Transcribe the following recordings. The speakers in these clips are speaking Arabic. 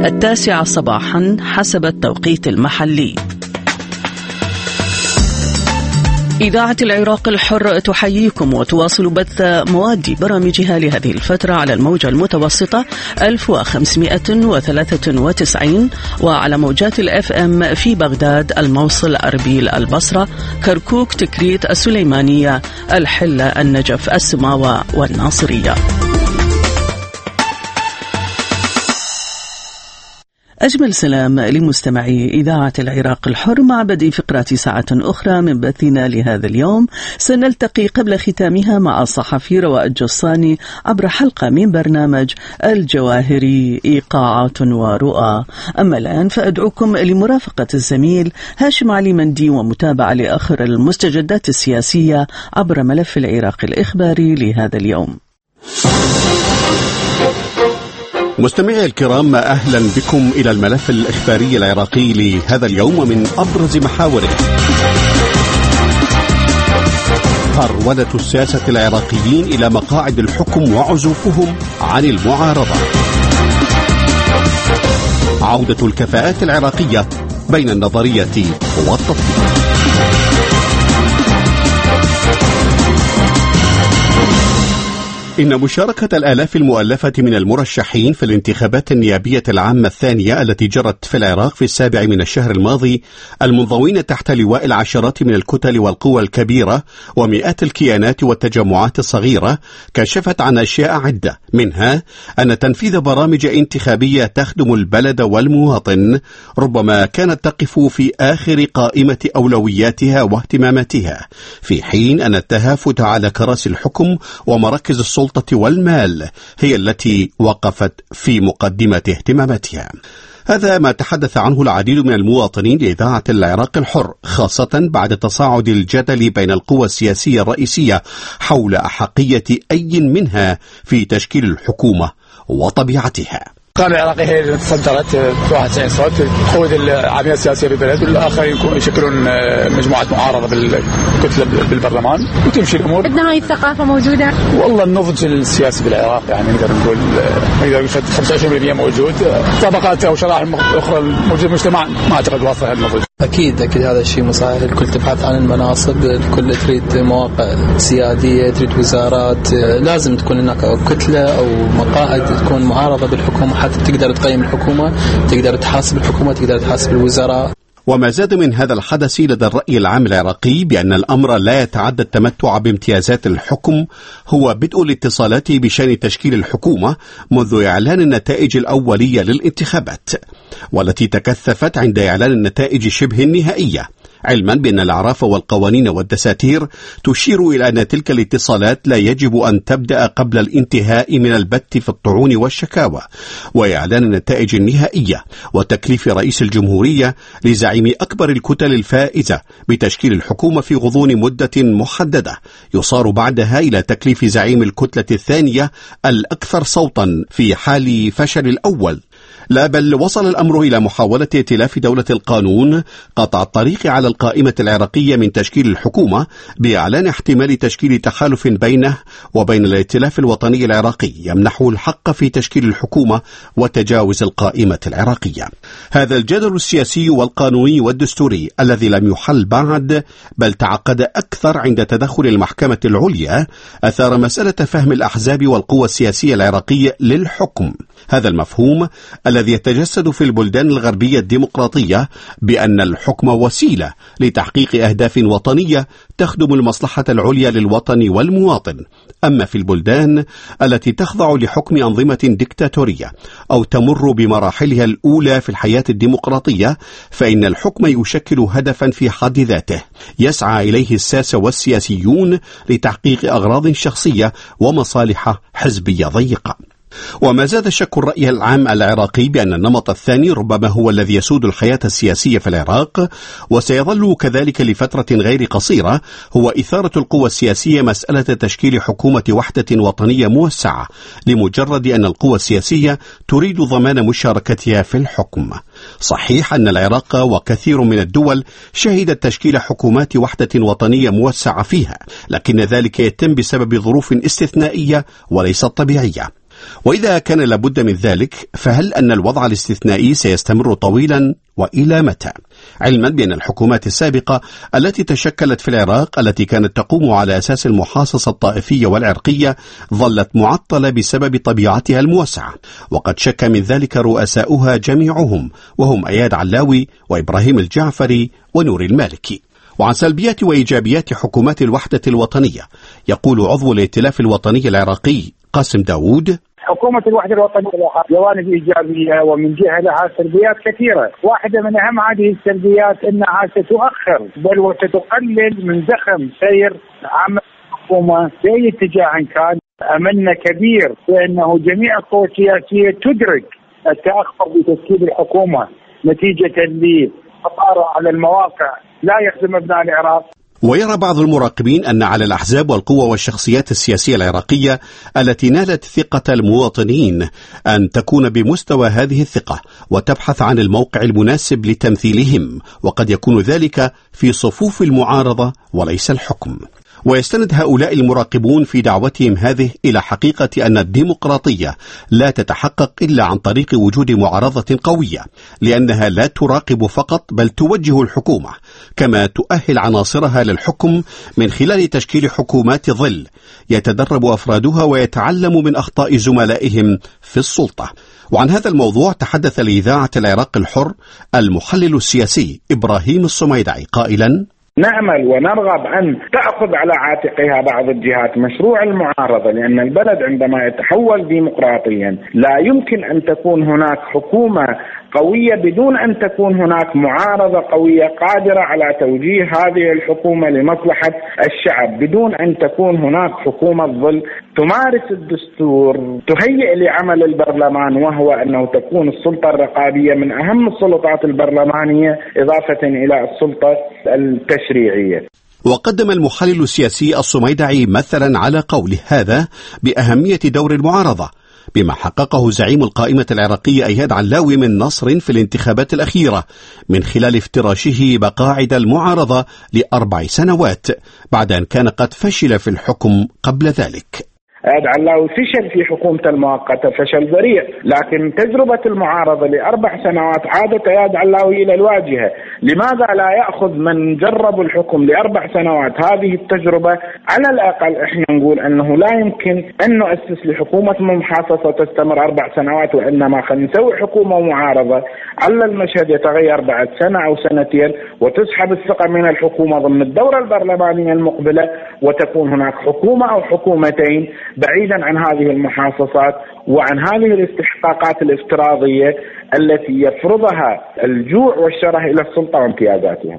9 صباحا حسب التوقيت المحلي. إذاعة العراق الحر تحييكم وتواصل بث مواد برامجها لهذه الفترة على الموجة المتوسطة 1593 وعلى موجات الFM في بغداد، الموصل، أربيل، البصرة، كركوك، تكريت، السليمانية، الحلة، النجف، السماوة والناصرية. أجمل سلام لمستمعي إذاعة العراق الحر. مع بدء فقرات ساعة أخرى من بثنا لهذا اليوم، سنلتقي قبل ختامها مع الصحفي رواء الجصاني عبر حلقة من برنامج الجواهري إيقاعات ورؤى. أما الآن فأدعوكم لمرافقة الزميل هاشم علي مندي ومتابعة لآخر المستجدات السياسية عبر ملف العراق الإخباري لهذا اليوم. مستمعي الكرام، أهلا بكم إلى الملف الإخباري العراقي لهذا اليوم ومن أبرز محاوره: هرولة الساسة العراقيين إلى مقاعد الحكم وعزوفهم عن المعارضة، عودة الكفاءات العراقية بين النظرية والتطبيق. إن مشاركة الآلاف المؤلفة من المرشحين في الانتخابات النيابية العامة الثانية التي جرت في العراق في 7 من الشهر الماضي، المنضوين تحت لواء العشرات من الكتل والقوى الكبيرة ومئات الكيانات والتجمعات الصغيرة، كشفت عن أشياء عدة، منها أن تنفيذ برامج انتخابية تخدم البلد والمواطن ربما كانت تقف في آخر قائمة أولوياتها واهتماماتها، في حين أن التهافت على كراسي الحكم ومراكز السلطة والمال هي التي وقفت في مقدمة اهتماماتها. هذا ما تحدث عنه العديد من المواطنين لإذاعة العراق الحر، خاصة بعد تصاعد الجدل بين القوى السياسية الرئيسية حول أحقية أي منها في تشكيل الحكومة وطبيعتها. القائمة العراقية هي اللي تصدرت ب 91 صوت تقود العملية السياسية بالبلد، والآخرين يشكلون مجموعة معارضة بالكتلة بالبرلمان وتمشي الأمور. عندنا هاي الثقافة موجودة. والله النضج السياسي بالعراق يعني نقدر نقول 25% موجود. طبقات أو شرائح أخرى موجودة في المجتمع ما أعتقد واصلة هالنضج. أكيد هذا الشيء صحيح. الكل تبحث عن المناصب، الكل تريد مواقع سيادية، تريد وزارات، لازم تكون هناك كتلة أو مقاعد تكون معارضة بالحكومة حتى تقدر تقيم الحكومة، تقدر تحاسب الحكومة، تقدر تحاسب الوزراء. وما زاد من هذا الحدث لدى الرأي العام العراقي بأن الأمر لا يتعدى التمتع بامتيازات الحكم هو بدء الاتصالات بشأن تشكيل الحكومة منذ إعلان النتائج الأولية للانتخابات، والتي تكثفت عند إعلان النتائج شبه النهائية، علما بأن الأعراف والقوانين والدساتير تشير إلى أن تلك الاتصالات لا يجب أن تبدأ قبل الانتهاء من البت في الطعون والشكاوى وإعلان النتائج النهائية وتكليف رئيس الجمهورية لزعيم أكبر الكتل الفائزة بتشكيل الحكومة في غضون مدة محددة، يصار بعدها إلى تكليف زعيم الكتلة الثانية الأكثر صوتا في حال فشل الأول. لا بل وصل الأمر إلى محاولة ائتلاف دولة القانون قطع الطريق على القائمة العراقية من تشكيل الحكومة بإعلان احتمال تشكيل تحالف بينه وبين الائتلاف الوطني العراقي يمنحه الحق في تشكيل الحكومة وتجاوز القائمة العراقية. هذا الجدل السياسي والقانوني والدستوري الذي لم يحل بعد بل تعقد أكثر عند تدخل المحكمة العليا أثار مسألة فهم الأحزاب والقوى السياسية العراقية للحكم. هذا المفهوم الذي يتجسد في البلدان الغربية الديمقراطية بأن الحكم وسيلة لتحقيق أهداف وطنية تخدم المصلحة العليا للوطن والمواطن، أما في البلدان التي تخضع لحكم أنظمة ديكتاتورية أو تمر بمراحلها الأولى في الحياة الديمقراطية فإن الحكم يشكل هدفا في حد ذاته يسعى إليه الساسة والسياسيون لتحقيق أغراض شخصية ومصالح حزبية ضيقة. وما زاد شك الرأي العام العراقي بأن النمط الثاني ربما هو الذي يسود الحياة السياسية في العراق وسيظل كذلك لفترة غير قصيرة، هو إثارة القوى السياسية مسألة تشكيل حكومة وحدة وطنية موسعة لمجرد أن القوى السياسية تريد ضمان مشاركتها في الحكم. صحيح أن العراق وكثير من الدول شهدت تشكيل حكومات وحدة وطنية موسعة فيها، لكن ذلك يتم بسبب ظروف استثنائية وليست طبيعية. وإذا كان لابد من ذلك، فهل أن الوضع الاستثنائي سيستمر طويلا وإلى متى؟ علما بأن الحكومات السابقة التي تشكلت في العراق التي كانت تقوم على أساس المحاصصة الطائفية والعرقية ظلت معطلة بسبب طبيعتها الموسعة، وقد شك من ذلك رؤساؤها جميعهم، وهم أياد علاوي وإبراهيم الجعفري ونور المالكي. وعن سلبيات وإيجابيات حكومات الوحدة الوطنية يقول عضو الائتلاف الوطني العراقي قاسم داود: حكومة الوحدة الوطنية لها جوانب إيجابية ومن جهة لها سلبيات كثيرة. واحدة من أهم هذه السلبيات أنها ستؤخر بل وتقلل من زخم سير عمل الحكومة في أي اتجاه كان. أملنا كبير بأنه جميع القوى السياسية تدرك التأخر بتشكيل الحكومة نتيجة لخطارة على المواقع لا يخدم أبناء العراق. ويرى بعض المراقبين أن على الأحزاب والقوى والشخصيات السياسية العراقية التي نالت ثقة المواطنين أن تكون بمستوى هذه الثقة وتبحث عن الموقع المناسب لتمثيلهم، وقد يكون ذلك في صفوف المعارضة وليس الحكم. ويستند هؤلاء المراقبون في دعوتهم هذه إلى حقيقة أن الديمقراطية لا تتحقق إلا عن طريق وجود معارضة قوية، لأنها لا تراقب فقط بل توجه الحكومة، كما تؤهل عناصرها للحكم من خلال تشكيل حكومات ظل يتدرب أفرادها ويتعلم من أخطاء زملائهم في السلطة. وعن هذا الموضوع تحدث لإذاعة العراق الحر المحلل السياسي إبراهيم السميدعي قائلا: نأمل ونرغب أن تأخذ على عاتقها بعض الجهات مشروع المعارضة، لأن البلد عندما يتحول ديمقراطيا لا يمكن أن تكون هناك حكومة قوية بدون أن تكون هناك معارضة قوية قادرة على توجيه هذه الحكومة لمصلحة الشعب، بدون أن تكون هناك حكومة ظل تمارس الدستور، تهيئ لعمل البرلمان، وهو أنه تكون السلطة الرقابية من أهم السلطات البرلمانية إضافة إلى السلطة التشريعية. وقدم المحلل السياسي السميدعي مثلا على قوله هذا بأهمية دور المعارضة بما حققه زعيم القائمة العراقية أياد علاوي من نصر في الانتخابات الأخيرة من خلال افتراشه مقاعد المعارضة ل4 سنوات بعد أن كان قد فشل في الحكم قبل ذلك. أياد علاوي فشل في حكومته المؤقتة فشل ذريع، لكن تجربة المعارضة ل4 سنوات عادت أياد علاوي إلى الواجهة. لماذا لا يأخذ من جرب الحكم ل4 سنوات هذه التجربة؟ على الأقل إحنا نقول أنه لا يمكن أن نؤسس لحكومة محاصصة تستمر 4 سنوات، وإنما خلينا نسوي حكومة معارضة على المشهد يتغير بعد سنة أو سنتين وتسحب الثقة من الحكومة ضمن الدورة البرلمانية المقبلة، وتكون هناك حكومة أو حكومتين بعيدا عن هذه المحاصصات وعن هذه الاستحقاقات الافتراضية التي يفرضها الجوع والشره إلى السلطة وامتيازاتها.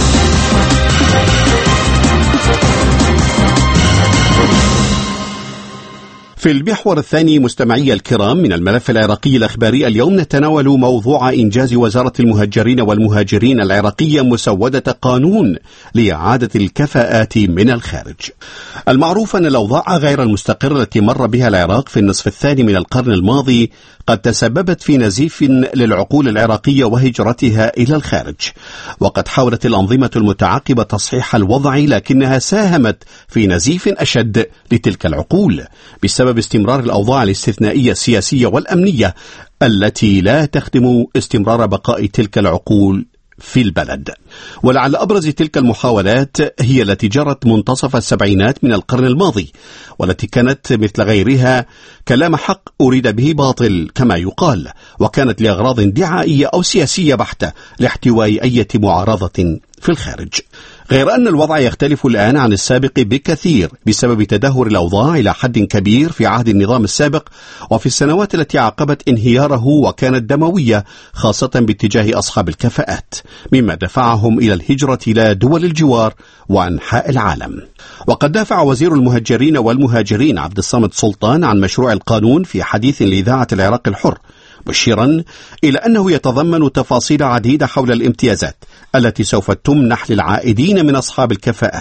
في المحور الثاني مستمعي الكرام من الملف العراقي الأخباري اليوم نتناول موضوع إنجاز وزارة المهجرين والمهاجرين العراقية مسودة قانون لإعادة الكفاءات من الخارج. المعروف أن الأوضاع غير المستقرة التي مر بها العراق في النصف الثاني من القرن الماضي قد تسببت في نزيف للعقول العراقية وهجرتها إلى الخارج، وقد حاولت الأنظمة المتعاقبة تصحيح الوضع، لكنها ساهمت في نزيف أشد لتلك العقول بسبب استمرار الأوضاع الاستثنائية السياسية والأمنية التي لا تخدم استمرار بقاء تلك العقول في البلد. ولعل أبرز تلك المحاولات هي التي جرت منتصف السبعينات من القرن الماضي، والتي كانت مثل غيرها كلام حق أريد به باطل كما يقال، وكانت لأغراض دعائية أو سياسية بحتة لاحتواء أي معارضة في الخارج. غير أن الوضع يختلف الآن عن السابق بكثير بسبب تدهور الأوضاع إلى حد كبير في عهد النظام السابق وفي السنوات التي عقبت انهياره، وكانت دموية خاصة باتجاه أصحاب الكفاءات، مما دفعهم إلى الهجرة إلى دول الجوار وأنحاء العالم. وقد دافع وزير المهجرين والمهاجرين عبد الصمد سلطان عن مشروع القانون في حديث لإذاعة العراق الحر، مشيرا إلى أنه يتضمن تفاصيل عديدة حول الامتيازات التي سوف تمنح للعائدين من أصحاب الكفاءات.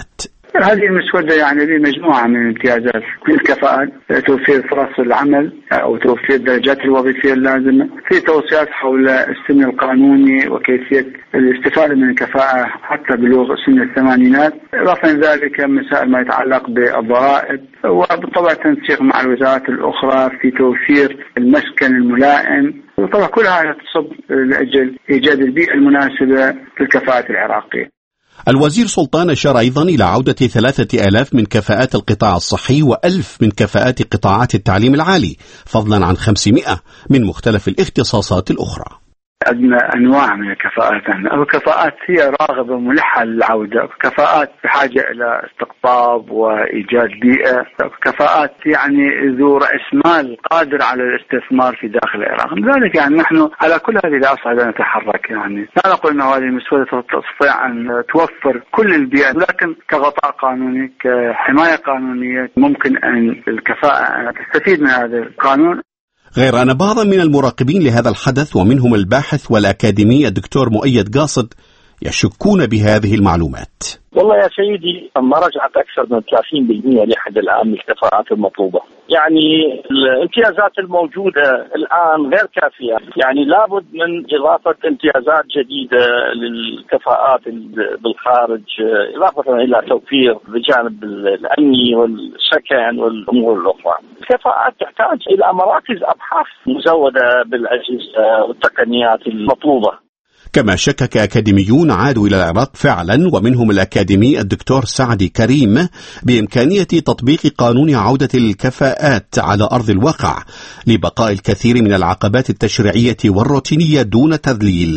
هذه المسودة يعني بمجموعة من الامتيازات من الكفاءات، توفير فرص العمل أو توفير الدرجات الوظيفية اللازمة، في توصيات حول السن القانوني وكيفية الاستفادة من الكفاءة حتى بلوغ سن الثمانينات، إضافة إلى ذلك مسائل ما يتعلق بالضرائب، وبالطبع تنسيق مع الوزارات الأخرى في توفير المسكن الملائم، وطبعا كل هذا تصب لأجل إيجاد البيئة المناسبة للكفاءة العراقية. الوزير سلطان أشار أيضا إلى عودة 3000 من كفاءات القطاع الصحي و1000 من كفاءات قطاعات التعليم العالي، فضلا عن 500 من مختلف الاختصاصات الأخرى. عندنا أنواع من الكفاءات، الكفاءات هي راغبة ملحة للعودة، كفاءات بحاجة إلى استقطاب وإيجاد بيئة، كفاءات يعني ذو رأس مال قادر على الاستثمار في داخل العراق. لذلك يعني نحن على كل هذه الأصعدة نتحرك، يعني لا نقول أن هذه المسودة تستطيع أن توفر كل البيئة، لكن كغطاء قانوني كحماية قانونية ممكن أن الكفاءة أن تستفيد من هذا القانون. غير أن بعضا من المراقبين لهذا الحدث ومنهم الباحث والأكاديمي الدكتور مؤيد قاصد يشكون بهذه المعلومات. والله يا سيدي ما رجعت أكثر من 30% لحد الآن من الكفاءات المطلوبة، يعني الامتيازات الموجودة الآن غير كافية، يعني لابد من إضافة امتيازات جديدة للكفاءات بالخارج، إضافة إلى توفير بجانب الأمني والسكن والأمور الأخرى. الكفاءات تحتاج إلى مراكز أبحاث مزودة بالأجهزة والتقنيات المطلوبة. كما شكك أكاديميون عادوا إلى العراق فعلا، ومنهم الأكاديمي الدكتور سعدي كريم، بإمكانية تطبيق قانون عودة الكفاءات على أرض الواقع لبقاء الكثير من العقبات التشريعية والروتينية دون تذليل،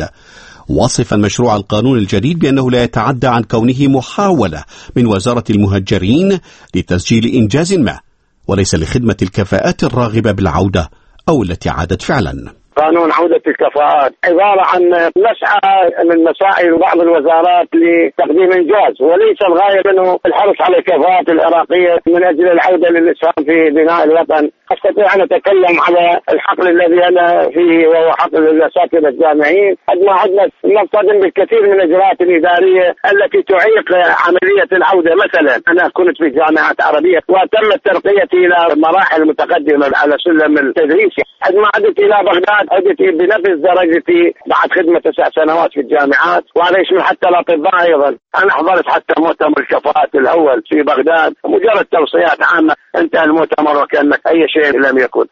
وصفا مشروع القانون الجديد بأنه لا يتعدى عن كونه محاولة من وزارة المهجرين لتسجيل إنجاز ما، وليس لخدمة الكفاءات الراغبة بالعودة أو التي عادت فعلا. قانون عودة الكفاءات عبارة عن مسعى من مساعي بعض الوزارات لتقديم إنجاز، وليس الغاية منه الحرص على الكفاءات العراقية من أجل العودة للإسهام في بناء الوطن. أستطيع أن أتكلم على الحقل الذي أنا فيه وهو حقل الأساتذة الجامعيين. عندنا نصطدم بالكثير من الإجراءات الإدارية التي تعيق عملية العودة. مثلا أنا كنت في جامعات عربية وتمت ترقيتي إلى مراحل متقدمة على سلم التدريس. عندما عدت إلى بغداد عدت بنفس درجتي بعد خدمة 9 سنوات في الجامعات، وهذا يشمل حتى الأطباء أيضا. أنا حضرت حتى مؤتمر الكفاءات الأول في بغداد، مجرد توصيات عامة، انتهى المؤتمر وكأنك أي شيء لم يكن.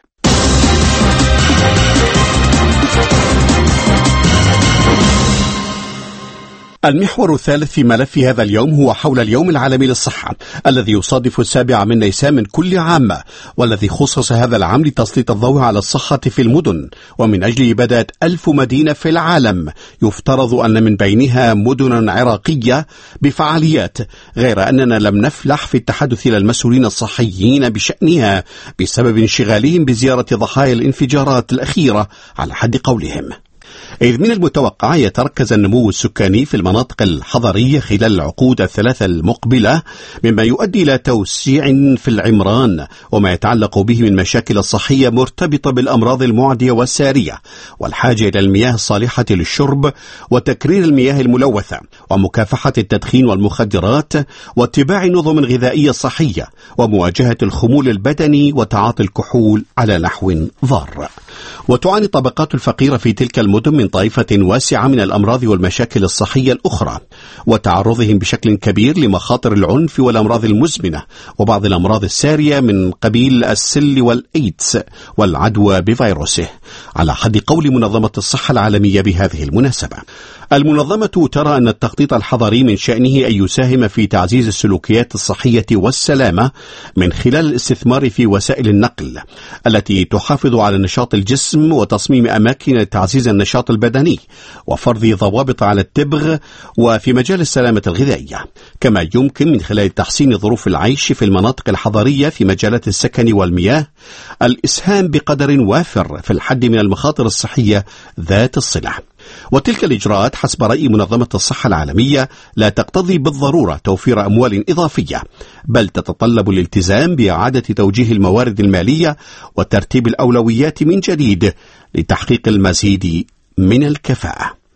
المحور الثالث في ملف هذا اليوم هو حول اليوم العالمي للصحة الذي يصادف 7 نيسان من كل عام، والذي خصص هذا العام لتسليط الضوء على الصحة في المدن، ومن أجل بدأت 1000 مدينة في العالم، يفترض أن من بينها مدن عراقية بفعاليات، غير أننا لم نفلح في التحدث إلى المسؤولين الصحيين بشأنها بسبب انشغالهم بزيارة ضحايا الانفجارات الأخيرة على حد قولهم. إذ من المتوقع يتركز النمو السكاني في المناطق الحضرية خلال العقود الثلاثة المقبلة، مما يؤدي إلى توسيع في العمران وما يتعلق به من مشاكل صحية مرتبطة بالأمراض المعدية والسارية، والحاجة إلى المياه الصالحة للشرب، وتكرير المياه الملوثة، ومكافحة التدخين والمخدرات، واتباع نظم غذائية صحية، ومواجهة الخمول البدني وتعاطي الكحول على نحو ضار. وتعاني الطبقات الفقيرة في تلك المدن من طائفة واسعة من الأمراض والمشاكل الصحية الأخرى، وتعرضهم بشكل كبير لمخاطر العنف والأمراض المزمنة وبعض الأمراض السارية من قبيل السل والإيدز والعدوى بفيروسه، على حد قول منظمة الصحة العالمية بهذه المناسبة. المنظمة ترى أن التخطيط الحضري من شأنه أن يساهم في تعزيز السلوكيات الصحية والسلامة من خلال الاستثمار في وسائل النقل التي تحافظ على نشاط الجسم، وتصميم أماكن لتعزيز النشاط البدني، وفرض ضوابط على التبغ، وفي مجال السلامة الغذائية. كما يمكن من خلال تحسين ظروف العيش في المناطق الحضرية في مجالات السكن والمياه الإسهام بقدر وافر في الحد من المخاطر الصحية ذات الصلة. وتلك الإجراءات حسب رأي منظمة الصحة العالمية لا تقتضي بالضرورة توفير أموال إضافية، بل تتطلب الالتزام بإعادة توجيه الموارد المالية وترتيب الأولويات من جديد لتحقيق المزيد من الكفاءة.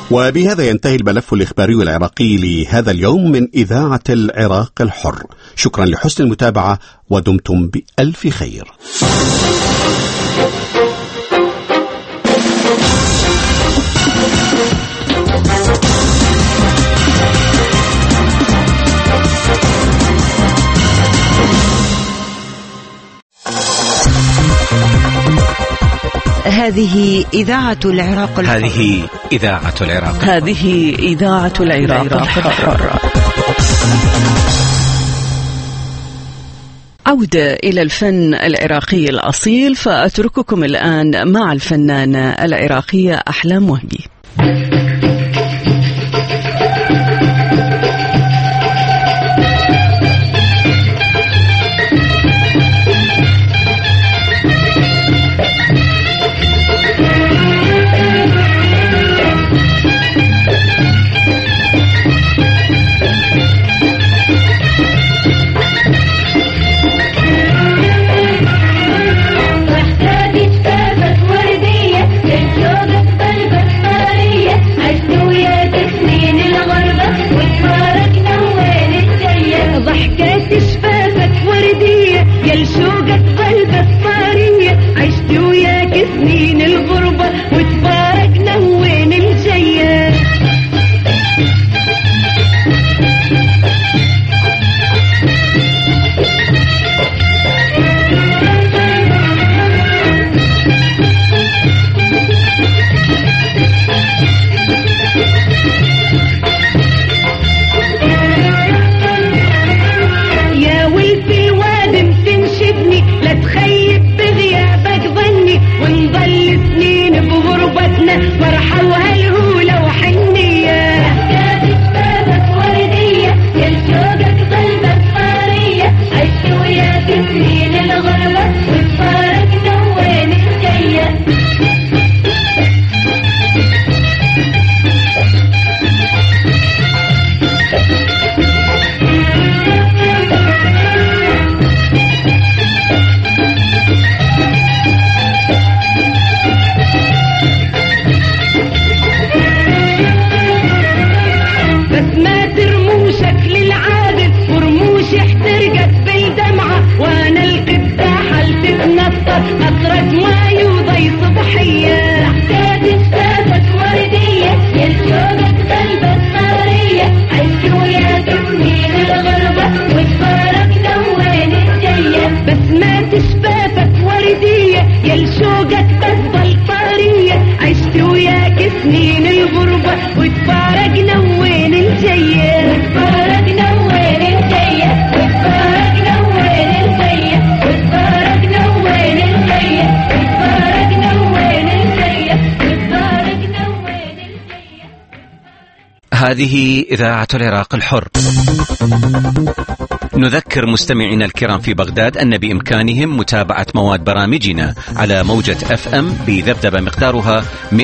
وبهذا ينتهي الملف الإخباري العراقي لهذا اليوم من إذاعة العراق الحر. شكرا لحسن المتابعة ودمتم بألف خير. هذه إذاعة العراق الحر. هذه إذاعة العراق. هذه إذاعة العراق الحر. عودة إلى الفن العراقي الأصيل، فأترككم الآن مع الفنانة العراقية أحلام وهبي. هذه إذاعة العراق الحر. نذكر مستمعينا الكرام في بغداد أن بإمكانهم متابعة مواد برامجنا على موجة FM بذبذبة مقدارها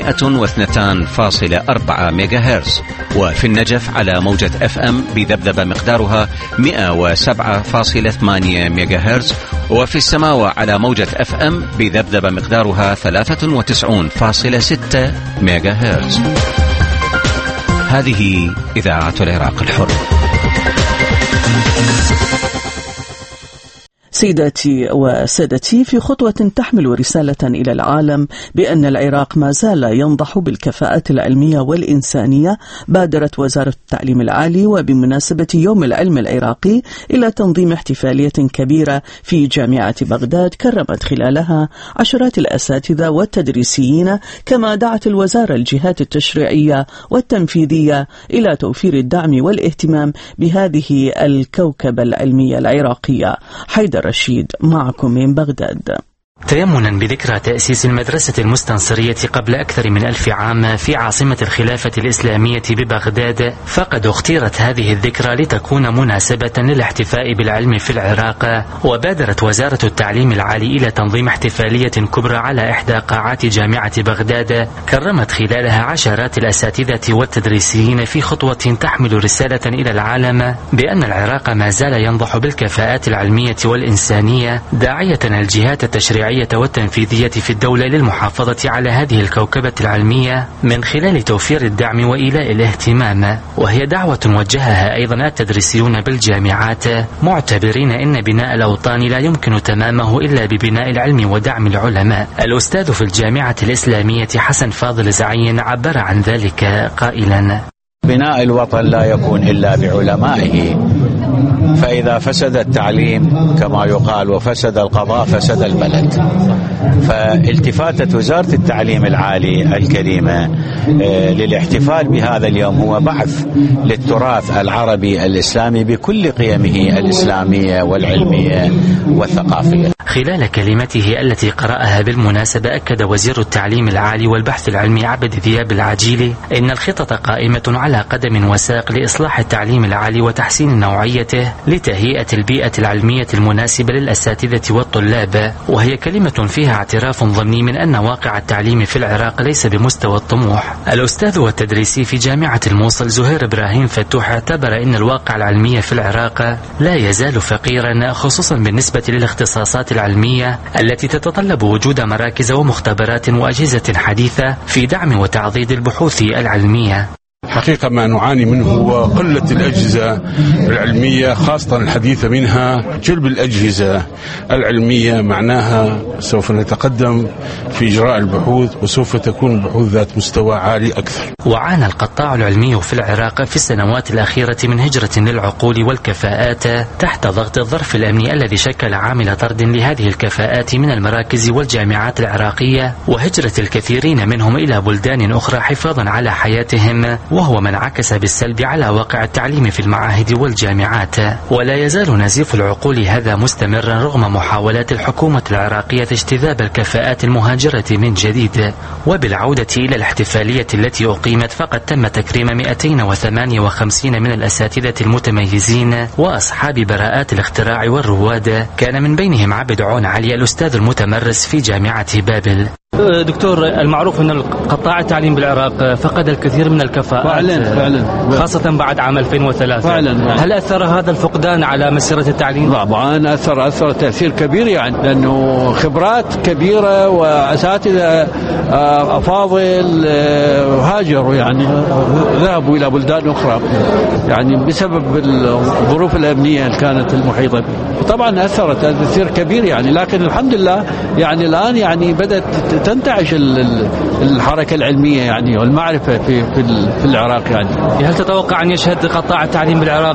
102.4 ميجا هرتز، وفي النجف على موجة FM بذبذبة مقدارها 107.8 ميجا هرتز، وفي السماوة على موجة FM بذبذبة مقدارها 93.6 ميجا هرتز. هذه إذاعة العراق الحر. سيداتي وسادتي، في خطوة تحمل رسالة إلى العالم بأن العراق ما زال ينضح بالكفاءات العلمية والإنسانية، بادرت وزارة التعليم العالي وبمناسبة يوم العلم العراقي إلى تنظيم احتفالية كبيرة في جامعة بغداد كرمت خلالها عشرات الأساتذة والتدريسيين، كما دعت الوزارة الجهات التشريعية والتنفيذية إلى توفير الدعم والاهتمام بهذه الكوكبة العلمية العراقية. حيدر رشيد معكم من بغداد. تيمنا بذكرى تأسيس المدرسة المستنصرية قبل أكثر من 1000 عام في عاصمة الخلافة الإسلامية ببغداد، فقد اختيرت هذه الذكرى لتكون مناسبة للاحتفاء بالعلم في العراق، وبادرت وزارة التعليم العالي إلى تنظيم احتفالية كبرى على إحدى قاعات جامعة بغداد كرمت خلالها عشرات الأساتذة والتدريسيين في خطوة تحمل رسالة إلى العالم بأن العراق ما زال ينضح بالكفاءات العلمية والإنسانية، داعية الجهات التشريعية التشريعية والتنفيذية في الدولة للمحافظة على هذه الكوكبة العلمية من خلال توفير الدعم وإيلاء الاهتمام. وهي دعوة وجهها أيضا التدريسيون بالجامعات، معتبرين إن بناء الأوطان لا يمكن تمامه إلا ببناء العلم ودعم العلماء. الأستاذ في الجامعة الإسلامية حسن فاضل زعين عبر عن ذلك قائلا: بناء الوطن لا يكون إلا بعلمائه، فإذا فسد التعليم كما يقال وفسد القضاء فسد البلد. فالتفاتة وزارة التعليم العالي الكريمة للاحتفال بهذا اليوم هو بعث للتراث العربي الإسلامي بكل قيمه الإسلامية والعلمية والثقافية. خلال كلمته التي قرأها بالمناسبة، أكد وزير التعليم العالي والبحث العلمي عبد ذياب العجيلي إن الخطط قائمة على قدم وساق لإصلاح التعليم العالي وتحسين نوعيته لتهيئة البيئة العلمية المناسبة للأساتذة والطلاب. وهي كلمة فيها اعتراف ضمني من أن واقع التعليم في العراق ليس بمستوى الطموح. الأستاذ والتدريسي في جامعة الموصل زهير إبراهيم فتوح اعتبر أن الواقع العلمي في العراق لا يزال فقيرا، خصوصا بالنسبة للاختصاصات العلمية التي تتطلب وجود مراكز ومختبرات وأجهزة حديثة في دعم وتعضيد البحوث العلمية. حقيقة ما نعاني منه هو قلة الأجهزة العلمية، خاصة الحديثة منها جلب الأجهزة العلمية. معناها سوف نتقدم في إجراء البحوث، وسوف تكون البحوث ذات مستوى عالي أكثر. وعانى القطاع العلمي في العراق في السنوات الأخيرة من هجرة للعقول والكفاءات تحت ضغط الظرف الأمني الذي شكل عامل طرد لهذه الكفاءات من المراكز والجامعات العراقية، وهجرة الكثيرين منهم إلى بلدان أخرى حفاظا على حياتهم، وهو من عكس بالسلب على واقع التعليم في المعاهد والجامعات. ولا يزال نزيف العقول هذا مستمرا رغم محاولات الحكومة العراقية اجتذاب الكفاءات المهاجرة من جديد. وبالعودة إلى الاحتفالية التي أقيمت، فقد تم تكريم 258 من الأساتذة المتميزين وأصحاب براءات الاختراع والرواد، كان من بينهم عبد عون علي الأستاذ المتمرس في جامعة بابل. دكتور، المعروف أن قطاع التعليم بالعراق فقد الكثير من الكفاءات فعلا. خاصة بعد عام 2003 فعلا. هل أثر هذا الفقدان على مسيرة التعليم؟ طبعا أثر تأثير كبير، يعني لأنه خبرات كبيرة وأساتذة أفاضل هاجروا، يعني ذهبوا إلى بلدان أخرى يعني بسبب الظروف الأمنية اللي كانت المحيطة. طبعا أثرت تأثير كبير يعني، لكن الحمد لله يعني الآن يعني بدأت تنتعش الحركة العلمية يعني والمعرفة في العراق. يعني هل تتوقع أن يشهد قطاع التعليم بالعراق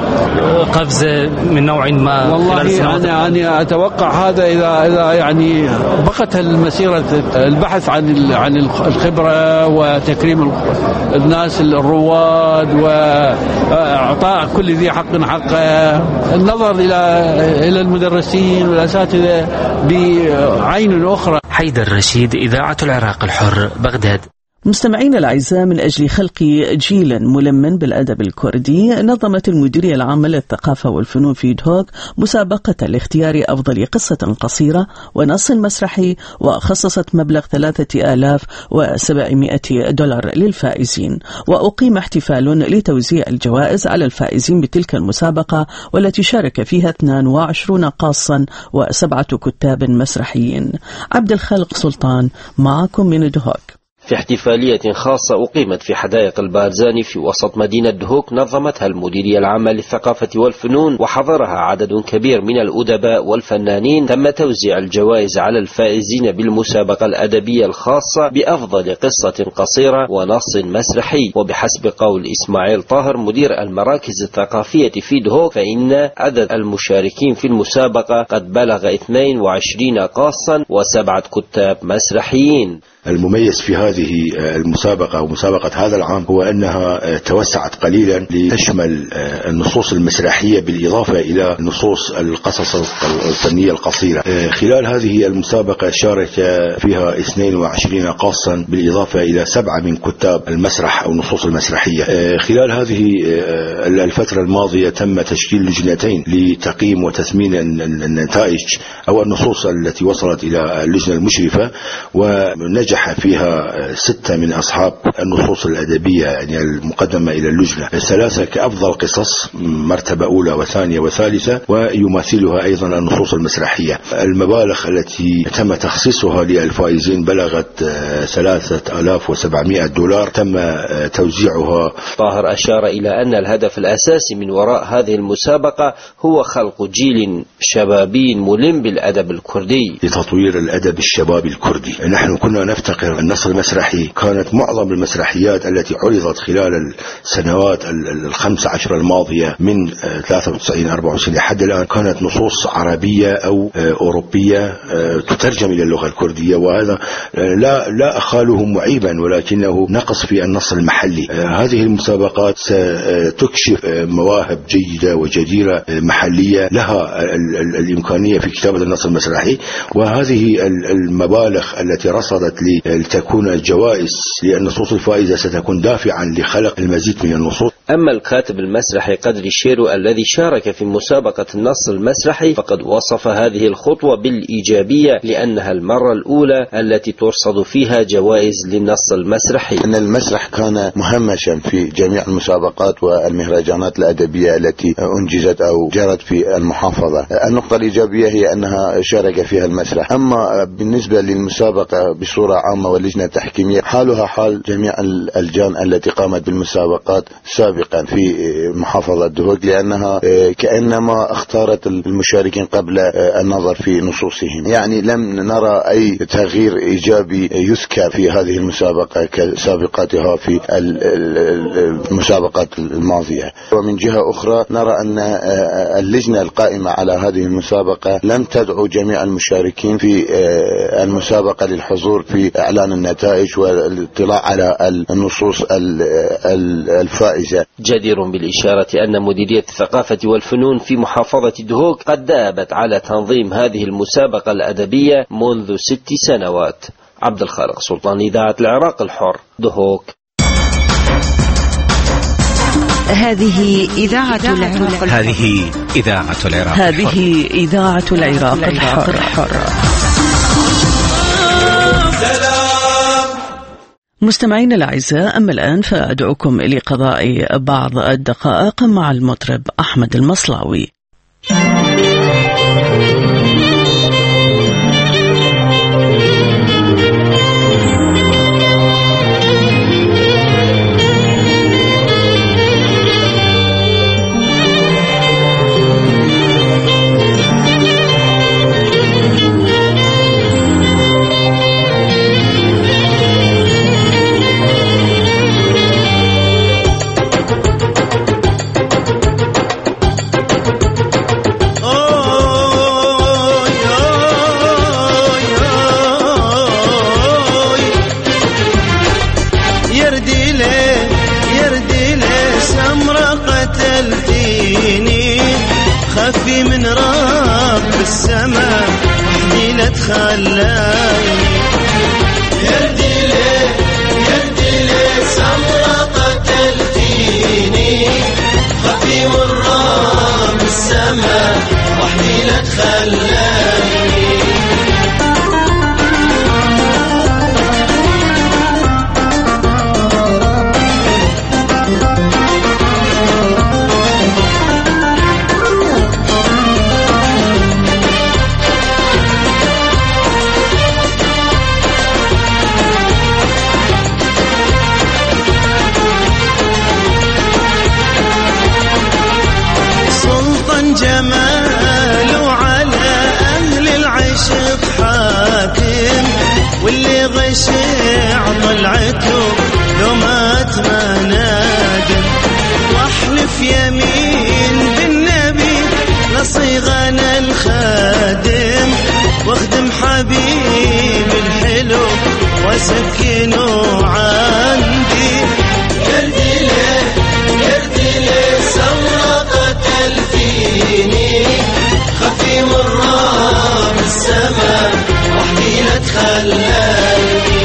قفزة من نوع ما؟ والله أنا أتوقع هذا إذا يعني بقت المسيرة البحث عن الخبرة وتكريم الناس الرواد وإعطاء كل ذي حق حقه، النظر إلى المدرسين والأساتذة بعين أخرى. حيدر رشيد، إذاعة العراق الحر، بغداد. مستمعينا الأعزاء، من أجل خلق جيل ملمن بالأدب الكردي، نظمت المديرية العامة للثقافة والفنون في دهوك مسابقة لاختيار أفضل قصة قصيرة ونص مسرحي، وخصصت مبلغ 3700 دولار للفائزين. وأقيم احتفال لتوزيع الجوائز على الفائزين بتلك المسابقة، والتي شارك فيها 22 قاصا و7 كتاب مسرحيين. عبد الخالق سلطان معكم من دهوك. في احتفالية خاصة أقيمت في حدائق البارزاني في وسط مدينة دهوك، نظمتها المديرية العامة للثقافة والفنون، وحضرها عدد كبير من الأدباء والفنانين. تم توزيع الجوائز على الفائزين بالمسابقة الأدبية الخاصة بأفضل قصة قصيرة ونص مسرحي. وبحسب قول إسماعيل طاهر مدير المراكز الثقافية في دهوك، فإن عدد المشاركين في المسابقة قد بلغ 22 قاصا و7 كتاب مسرحيين. المميز في هذه المسابقة ومسابقة هذا العام هو أنها توسعت قليلا لتشمل النصوص المسرحية بالإضافة إلى نصوص القصص الفنية القصيرة. خلال هذه المسابقة شارك فيها 22 قاصا بالإضافة إلى 7 من كتاب المسرح أو النصوص المسرحية. خلال هذه الفترة الماضية تم تشكيل لجنتين لتقييم وتثمين النتائج أو النصوص التي وصلت إلى اللجنة المشرفة، ونجح رشح فيها 6 من أصحاب النصوص الأدبية يعني المقدمة إلى اللجنة، 3 كأفضل قصص مرتبة أولى وثانية وثالثة، ويماثلها أيضا النصوص المسرحية. المبالغ التي تم تخصيصها للفائزين بلغت $3,700 تم توزيعها. طاهر أشار إلى أن الهدف الأساسي من وراء هذه المسابقة هو خلق جيل شبابي ملم بالأدب الكردي لتطوير الأدب الشبابي الكردي. نحن كنا نفتقر النص المسرحي، كانت معظم المسرحيات التي عرضت خلال السنوات 15 الماضية من 93-94 لحد الآن كانت نصوص عربية أو أوروبية تترجم إلى اللغة الكردية، وهذا لا أخاله معيبا ولكنه نقص في النص المحلي. هذه المسابقات ستكشف مواهب جيدة وجديرة محلية لها الإمكانية في كتابة النص المسرحي، وهذه المبالغ التي رصدت لتكون الجوائز للنصوص الفائزة ستكون دافعا لخلق المزيد من النصوص. أما الكاتب المسرحي قدري شيرو الذي شارك في مسابقة النص المسرحي فقد وصف هذه الخطوة بالإيجابية لأنها المرة الأولى التي ترصد فيها جوائز للنص المسرحي. أن المسرح كان مهمشا في جميع المسابقات والمهرجانات الأدبية التي أنجزت أو جرت في المحافظة. النقطة الإيجابية هي أنها شارك فيها المسرح. أما بالنسبة للمسابقة بصورة عامة واللجنة التحكيمية حالها حال جميع الجان التي قامت بالمسابقات سابقا في محافظة دهوك، لأنها كأنما اختارت المشاركين قبل النظر في نصوصهم. يعني لم نرى أي تغيير إيجابي يذكر في هذه المسابقة كسابقاتها في المسابقات الماضية. ومن جهة أخرى نرى أن اللجنة القائمة على هذه المسابقة لم تدعو جميع المشاركين في المسابقة للحضور في إعلان النتائج والاطلاع على النصوص الفائزة. جدير بالإشارة أن مديرية الثقافة والفنون في محافظة دهوك قد دابت على تنظيم هذه المسابقة الأدبية منذ 6 سنوات. عبد الخالق سلطان، إذاعة العراق الحر، دهوك. هذه إذاعة العراق الحر. هذه إذاعة العراق الحر. هذه إذاعة العراق الحر. مستمعين الأعزاء، أما الآن فأدعوكم لقضاء بعض الدقائق مع المطرب أحمد المصلاوي. خفي من رب السماء وحدي لا تخلاني. يردي لي سمرة قتلتيني، خفي من رب السماء وحدي لا تخلاني. جمال وعلى أهل العشق حاكم، واللي غشع طلعته لو مات ما نادم. واحلف يمين بالنبي لصيغنا الخادم، واخدم حبيب الحلو وسكنه عندي. يردي لي سمرة قتلتيني، خفي من راب السماء وحدي لا تخلاني.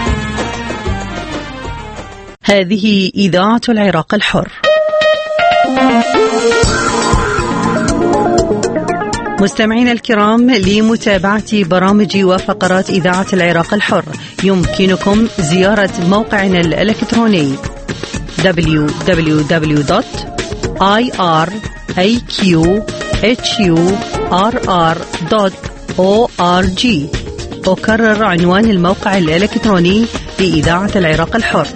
هذه إذاعة العراق الحر. مستمعينا الكرام، لمتابعة برامج وفقرات إذاعة العراق الحر يمكنكم زيارة موقعنا الإلكتروني www.iraqhurr.org. أكرر عنوان الموقع الإلكتروني لإذاعة العراق الحر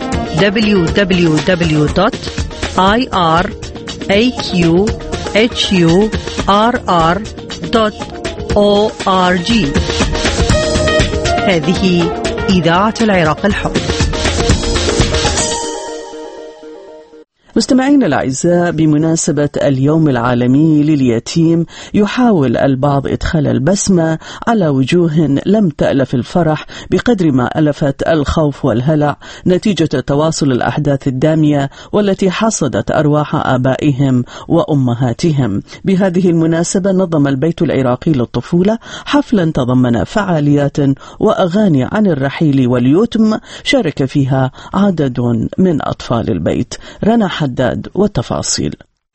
www.iraqhurr.org. هذه إذاعة العراق الحر. مستمعين الأعزاء، بمناسبة اليوم العالمي لليتيم يحاول البعض إدخال البسمة على وجوه لم تألف الفرح بقدر ما ألفت الخوف والهلع نتيجة تواصل الأحداث الدامية والتي حصدت أرواح آبائهم وأمهاتهم. بهذه المناسبة نظم البيت العراقي للطفولة حفلا تضمن فعاليات وأغاني عن الرحيل واليتم شارك فيها عدد من أطفال البيت. رنا حداد والتفاصيل.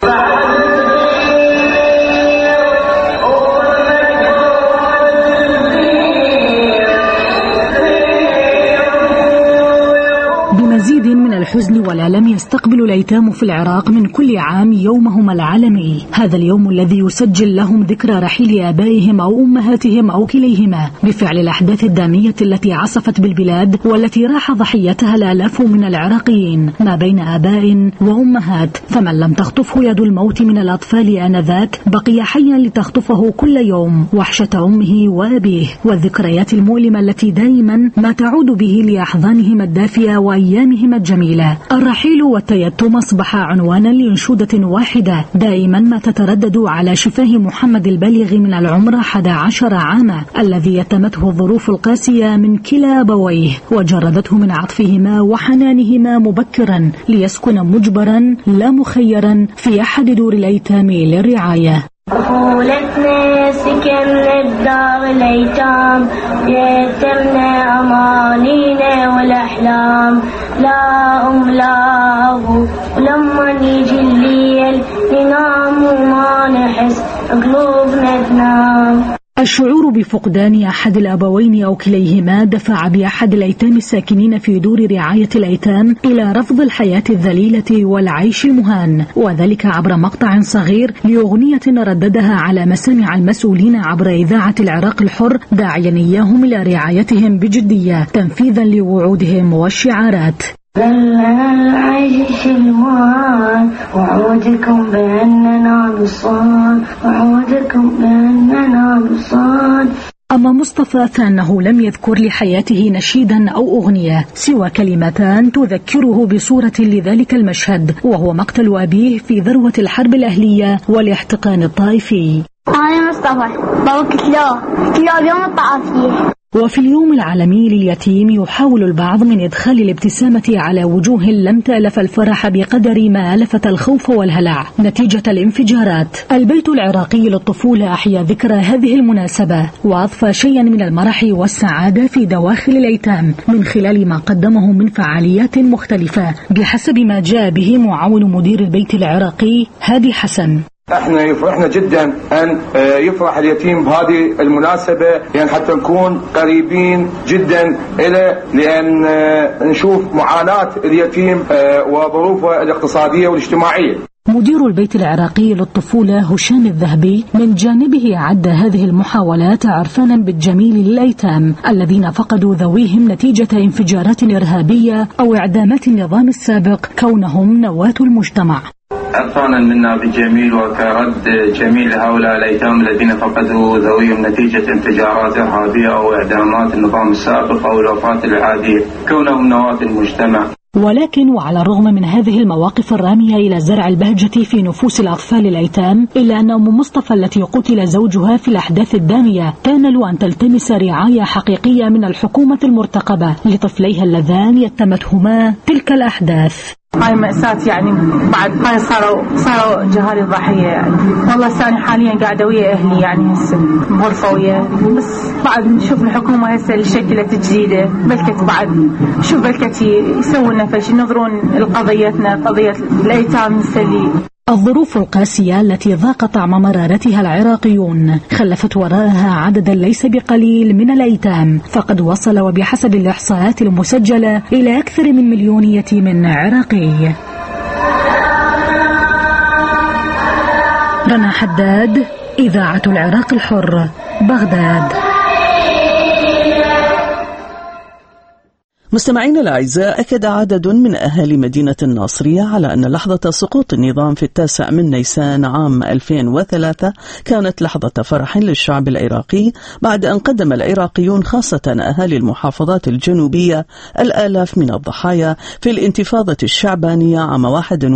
بمزيد من الحزن والألم يستقبل الأيتام في العراق من كل عام يومهم العالمي، هذا اليوم الذي يسجل لهم ذكرى رحيل آبائهم أو أمهاتهم أو كليهما بفعل الأحداث الدامية التي عصفت بالبلاد والتي راح ضحيتها الآلاف من العراقيين ما بين آباء وأمهات، فمن لم تخطفه يد الموت من الأطفال آنذاك بقي حيا لتخطفه كل يوم وحشة أمه وأبيه والذكريات المؤلمة التي دائما ما تعود به لأحضانهم الدافئة وأيامهم الجميلة. الرحيل والتيتم أصبح عنوانا لأنشودة واحدة دائما ما تتردد على شفاه محمد البالغ من العمر 11 عاما الذي يتمته الظروف القاسية من كلا أبويه وجردته من عطفهما وحنانهما مبكرا ليسكن مجبرا لا مخيرا في أحد دور الأيتام للرعاية. طفولتنا سكننا بدار الأيتام يتمنا أمانينا والأحلام، لا أم لا أبو ولما يجي الليل ننام وما نحس قلوبنا تنام. الشعور بفقدان أحد الأبوين أو كليهما دفع بأحد الأيتام الساكنين في دور رعاية الأيتام إلى رفض الحياة الذليلة والعيش المهان، وذلك عبر مقطع صغير لأغنية رددها على مسامع المسؤولين عبر إذاعة العراق الحر داعيا إياهم إلى رعايتهم بجدية تنفيذا لوعودهم والشعارات. لنا العيش المهان وعودكم بأننا نصان، وعودكم بأننا نصان. أما مصطفى فأنه لم يذكر لحياته نشيدا أو أغنية سوى كلمتان تذكره بصورة لذلك المشهد، وهو مقتل أبيه في ذروة الحرب الأهلية والاحتقان الطائفي. أنا مصطفى بابا كتلو اليوم الطائفية. وفي اليوم العالمي لليتيم يحاول البعض من إدخال الابتسامة على وجوه لم تألف الفرح بقدر ما ألفت الخوف والهلع نتيجة الانفجارات. البيت العراقي للطفولة أحيا ذكرى هذه المناسبة وأضفى شيئا من المرح والسعادة في دواخل الأيتام من خلال ما قدمه من فعاليات مختلفة بحسب ما جاء به معاون مدير البيت العراقي هادي حسن. احنا يفرحنا جدا ان يفرح اليتيم بهذه المناسبة، يعني حتى نكون قريبين جدا إلى لأن نشوف معاناة اليتيم وظروفه الاقتصادية والاجتماعية. مدير البيت العراقي للطفولة هشام الذهبي من جانبه عد هذه المحاولات عرفانا بالجميل للأيتام الذين فقدوا ذويهم نتيجة انفجارات إرهابية أو إعدامات النظام السابق كونهم نواة المجتمع. عرفانا منا بالجميل وكرد جميل لهؤلاء الأيتام الذين فقدوا ذويهم نتيجة انفجارات إرهابية أو إعدامات النظام السابق أو الوفاة العادية كونهم نواة المجتمع. ولكن وعلى الرغم من هذه المواقف الرامية إلى زرع البهجة في نفوس الأطفال الأيتام، إلا أن أم مصطفى التي قتل زوجها في الأحداث الدامية تامل أن تلتمس رعاية حقيقية من الحكومة المرتقبة لطفليها اللذان يتمتهما تلك الأحداث. هاي مأساة يعني بعد هاي صاروا جهال الضحية يعني. والله ثاني حاليا قاعدة ويا أهلي يعني هسه غرفة ويا، بس بعد نشوف الحكومة هسه اللي شكلت جديدة بلكت بعد شوف بلكت يسوون نفس ينظرون القضيتنا قضية الأيتام اللي الظروف القاسية التي ذاق طعم مرارتها العراقيون خلفت وراءها عددا ليس بقليل من الأيتام، فقد وصل وبحسب الإحصاءات المسجلة إلى أكثر من 1,000,000 يتيم عراقي. رنا حداد، إذاعة العراق الحر، بغداد. مستمعينا الأعزاء، أكد عدد من أهالي مدينة الناصرية على أن لحظة سقوط النظام في 9 نيسان عام 2003 كانت لحظة فرح للشعب العراقي، بعد أن قدم العراقيون خاصة أهالي المحافظات الجنوبية الآلاف من الضحايا في الانتفاضة الشعبانية عام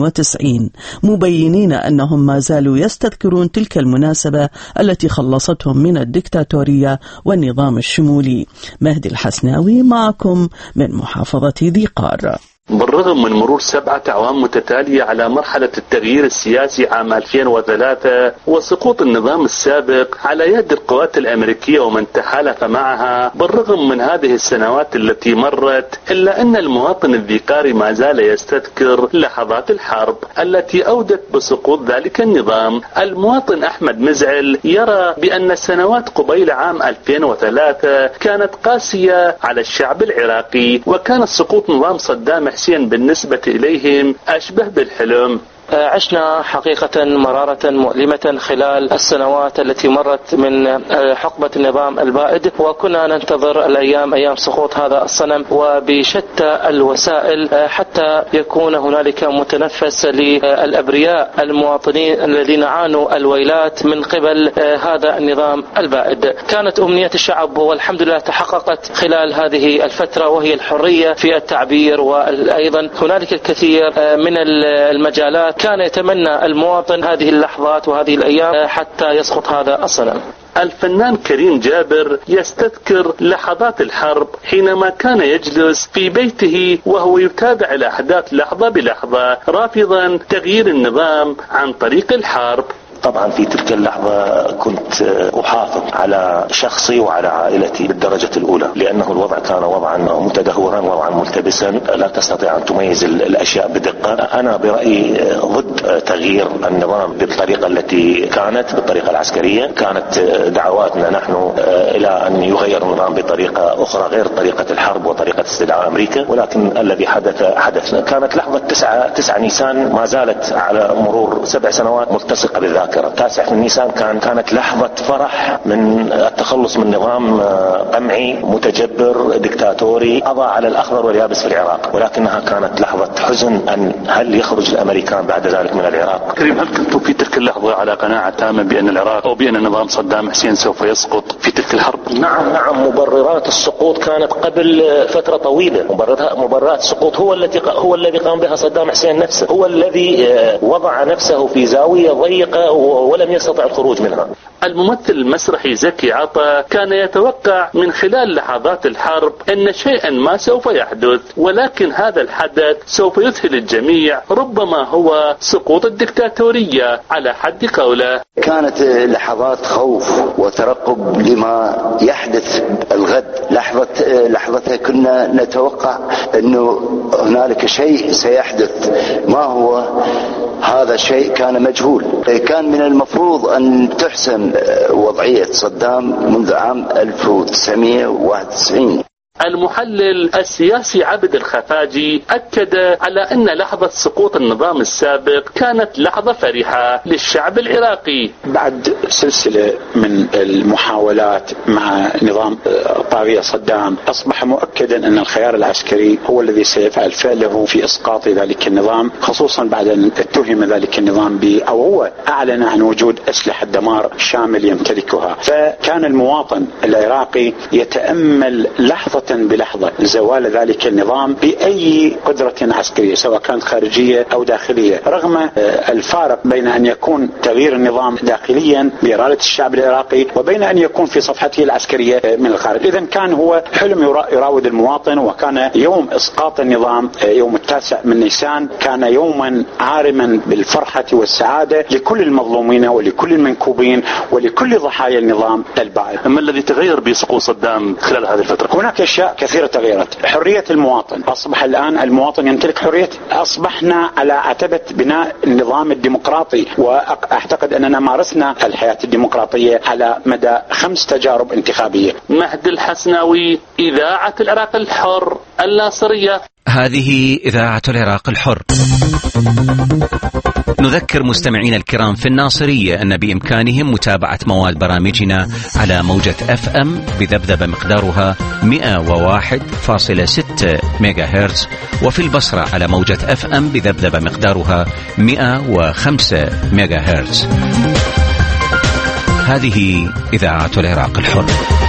91، مبينين أنهم ما زالوا يستذكرون تلك المناسبة التي خلصتهم من الدكتاتورية والنظام الشمولي. مهدي الحسناوي معكم من محافظة ذي قار. بالرغم من مرور 7 أعوام متتالية على مرحلة التغيير السياسي عام 2003 وسقوط النظام السابق على يد القوات الأمريكية ومن تحالف معها، بالرغم من هذه السنوات التي مرت، إلا أن المواطن الذيقاري ما زال يستذكر لحظات الحرب التي أودت بسقوط ذلك النظام. المواطن أحمد مزعل يرى بأن السنوات قبيل عام 2003 كانت قاسية على الشعب العراقي، وكان سقوط نظام صدام حسين بالنسبة إليهم أشبه بالحلم. عشنا حقيقة مرارة مؤلمة خلال السنوات التي مرت من حقبة النظام البائد، وكنا ننتظر أيام سقوط هذا الصنم وبشتى الوسائل حتى يكون هنالك متنفس للأبرياء المواطنين الذين عانوا الويلات من قبل هذا النظام البائد. كانت أمنية الشعب والحمد لله تحققت خلال هذه الفترة، وهي الحرية في التعبير، وأيضا هنالك الكثير من المجالات كان يتمنى المواطن هذه اللحظات وهذه الأيام حتى يسقط هذا الصنم. الفنان كريم جابر يستذكر لحظات الحرب حينما كان يجلس في بيته وهو يتابع الأحداث لحظة بلحظة، رافضا تغيير النظام عن طريق الحرب. طبعا في تلك اللحظة كنت أحافظ على شخصي وعلى عائلتي بالدرجة الأولى، لأنه الوضع كان وضعا متدهورا، وضعا ملتبسا، لا تستطيع أن تميز الأشياء بدقة. أنا برأيي ضد تغيير النظام بالطريقة التي كانت، بالطريقة العسكرية. كانت دعواتنا نحن إلى أن يغير النظام بطريقة أخرى غير طريقة الحرب وطريقة استدعاء أمريكا، ولكن الذي حدث كانت لحظة 9 نيسان ما زالت على مرور 7 سنوات ملتصقة بالذات. 9 نيسان كانت لحظة فرح من التخلص من نظام قمعي متجبر دكتاتوري أضاع على الأخضر واليابس في العراق، ولكنها كانت لحظة حزن أن هل يخرج الأمريكان بعد ذلك من العراق. كريم، هل كنتم في تلك اللحظة على قناعة تامة بأن العراق أو بأن نظام صدام حسين سوف يسقط في تلك الحرب؟ نعم، مبررات السقوط كانت قبل فترة طويلة. مبررات السقوط هو الذي قام بها صدام حسين نفسه، هو الذي وضع نفسه في زاوية ضيقة ولم يستطع الخروج منها. الممثل المسرحي زكي عطا كان يتوقع من خلال لحظات الحرب أن شيئا ما سوف يحدث، ولكن هذا الحدث سوف يذهل الجميع، ربما هو سقوط الدكتاتورية على حد قوله. كانت لحظات خوف وترقب لما يحدث الغد. لحظتها كنا نتوقع أنه هنالك شيء سيحدث، ما هو هذا الشيء كان مجهول. كان من المفروض أن تحسم وضعية صدام منذ عام 1991. المحلل السياسي عبد الخفاجي أكد على أن لحظة سقوط النظام السابق كانت لحظة فرحة للشعب العراقي. بعد سلسلة من المحاولات مع نظام طاغية صدام، أصبح مؤكدا أن الخيار العسكري هو الذي سيفعل فعله في إسقاط ذلك النظام، خصوصا بعد أن اتهم ذلك النظام أو هو أعلن عن وجود أسلحة دمار شامل يمتلكها. فكان المواطن العراقي يتأمل لحظة بلحظة زوال ذلك النظام بأي قدرة عسكرية، سواء كانت خارجية أو داخلية، رغم الفارق بين أن يكون تغيير النظام داخليا بإرادة الشعب العراقي وبين أن يكون في صفحته العسكرية من الخارج. إذن كان هو حلم يراود المواطن، وكان يوم إسقاط النظام يوم 9 نيسان كان يوما عارما بالفرحة والسعادة لكل المظلومين ولكل المنكوبين ولكل ضحايا النظام البائد. ما الذي تغير بسقوط صدام خلال هذه الفترة؟ هناك أشياء كثيرة تغيرت. حرية المواطن، أصبح الآن المواطن يمتلك حريته. أصبحنا على عتبة بناء النظام الديمقراطي، وأعتقد أننا مارسنا الحياة الديمقراطية على مدى 5 تجارب انتخابية. مهدي الحسناوي، إذاعة العراق الحر، الناصرية. هذه إذاعة العراق الحر. نذكر مستمعين الكرام في الناصرية أن بإمكانهم متابعة مواد برامجنا على موجة FM بذبذبة مقدارها 101.6 ميجا هرتز، وفي البصرة على موجة FM بذبذبة مقدارها 105 ميجا هرتز. هذه إذاعة العراق الحر.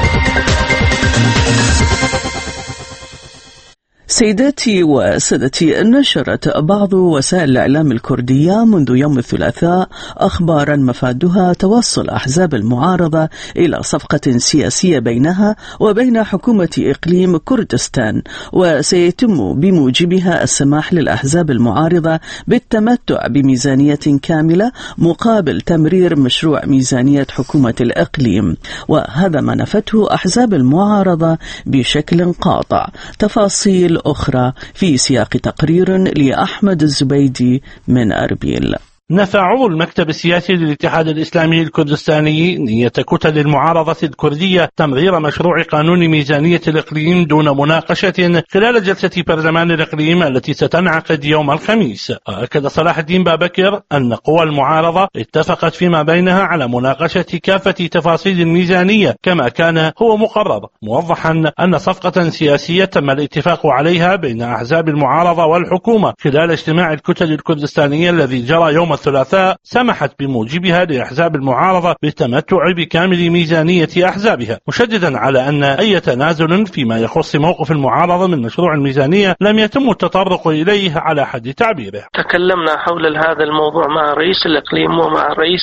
سيداتي وسادتي، نشرت بعض وسائل الإعلام الكردية منذ يوم الثلاثاء أخبارا مفادها توصل أحزاب المعارضة إلى صفقة سياسية بينها وبين حكومة إقليم كردستان، وسيتم بموجبها السماح للأحزاب المعارضة بالتمتع بميزانية كاملة مقابل تمرير مشروع ميزانية حكومة الإقليم، وهذا ما نفته أحزاب المعارضة بشكل قاطع. تفاصيل أخرى في سياق تقرير لأحمد الزبيدي من أربيل. نفى عضو المكتب السياسي للاتحاد الإسلامي الكردستاني نية كتل المعارضة الكردية تمرير مشروع قانون ميزانية الإقليم دون مناقشة خلال جلسة برلمان الإقليم التي ستنعقد يوم الخميس. أكد صلاح الدين بابكر أن قوى المعارضة اتفقت فيما بينها على مناقشة كافة تفاصيل الميزانية كما كان هو مقرر، موضحا أن صفقة سياسية تم الاتفاق عليها بين أحزاب المعارضة والحكومة خلال اجتماع الكتل الكردستانية الذي جرى يوم الثلاثاء سمحت بموجبها لأحزاب المعارضة بالتمتع بكامل ميزانية أحزابها، مشددا على أن أي تنازل فيما يخص موقف المعارضة من مشروع الميزانية لم يتم التطرق إليه على حد تعبيره. تكلمنا حول هذا الموضوع مع رئيس الإقليم ومع رئيس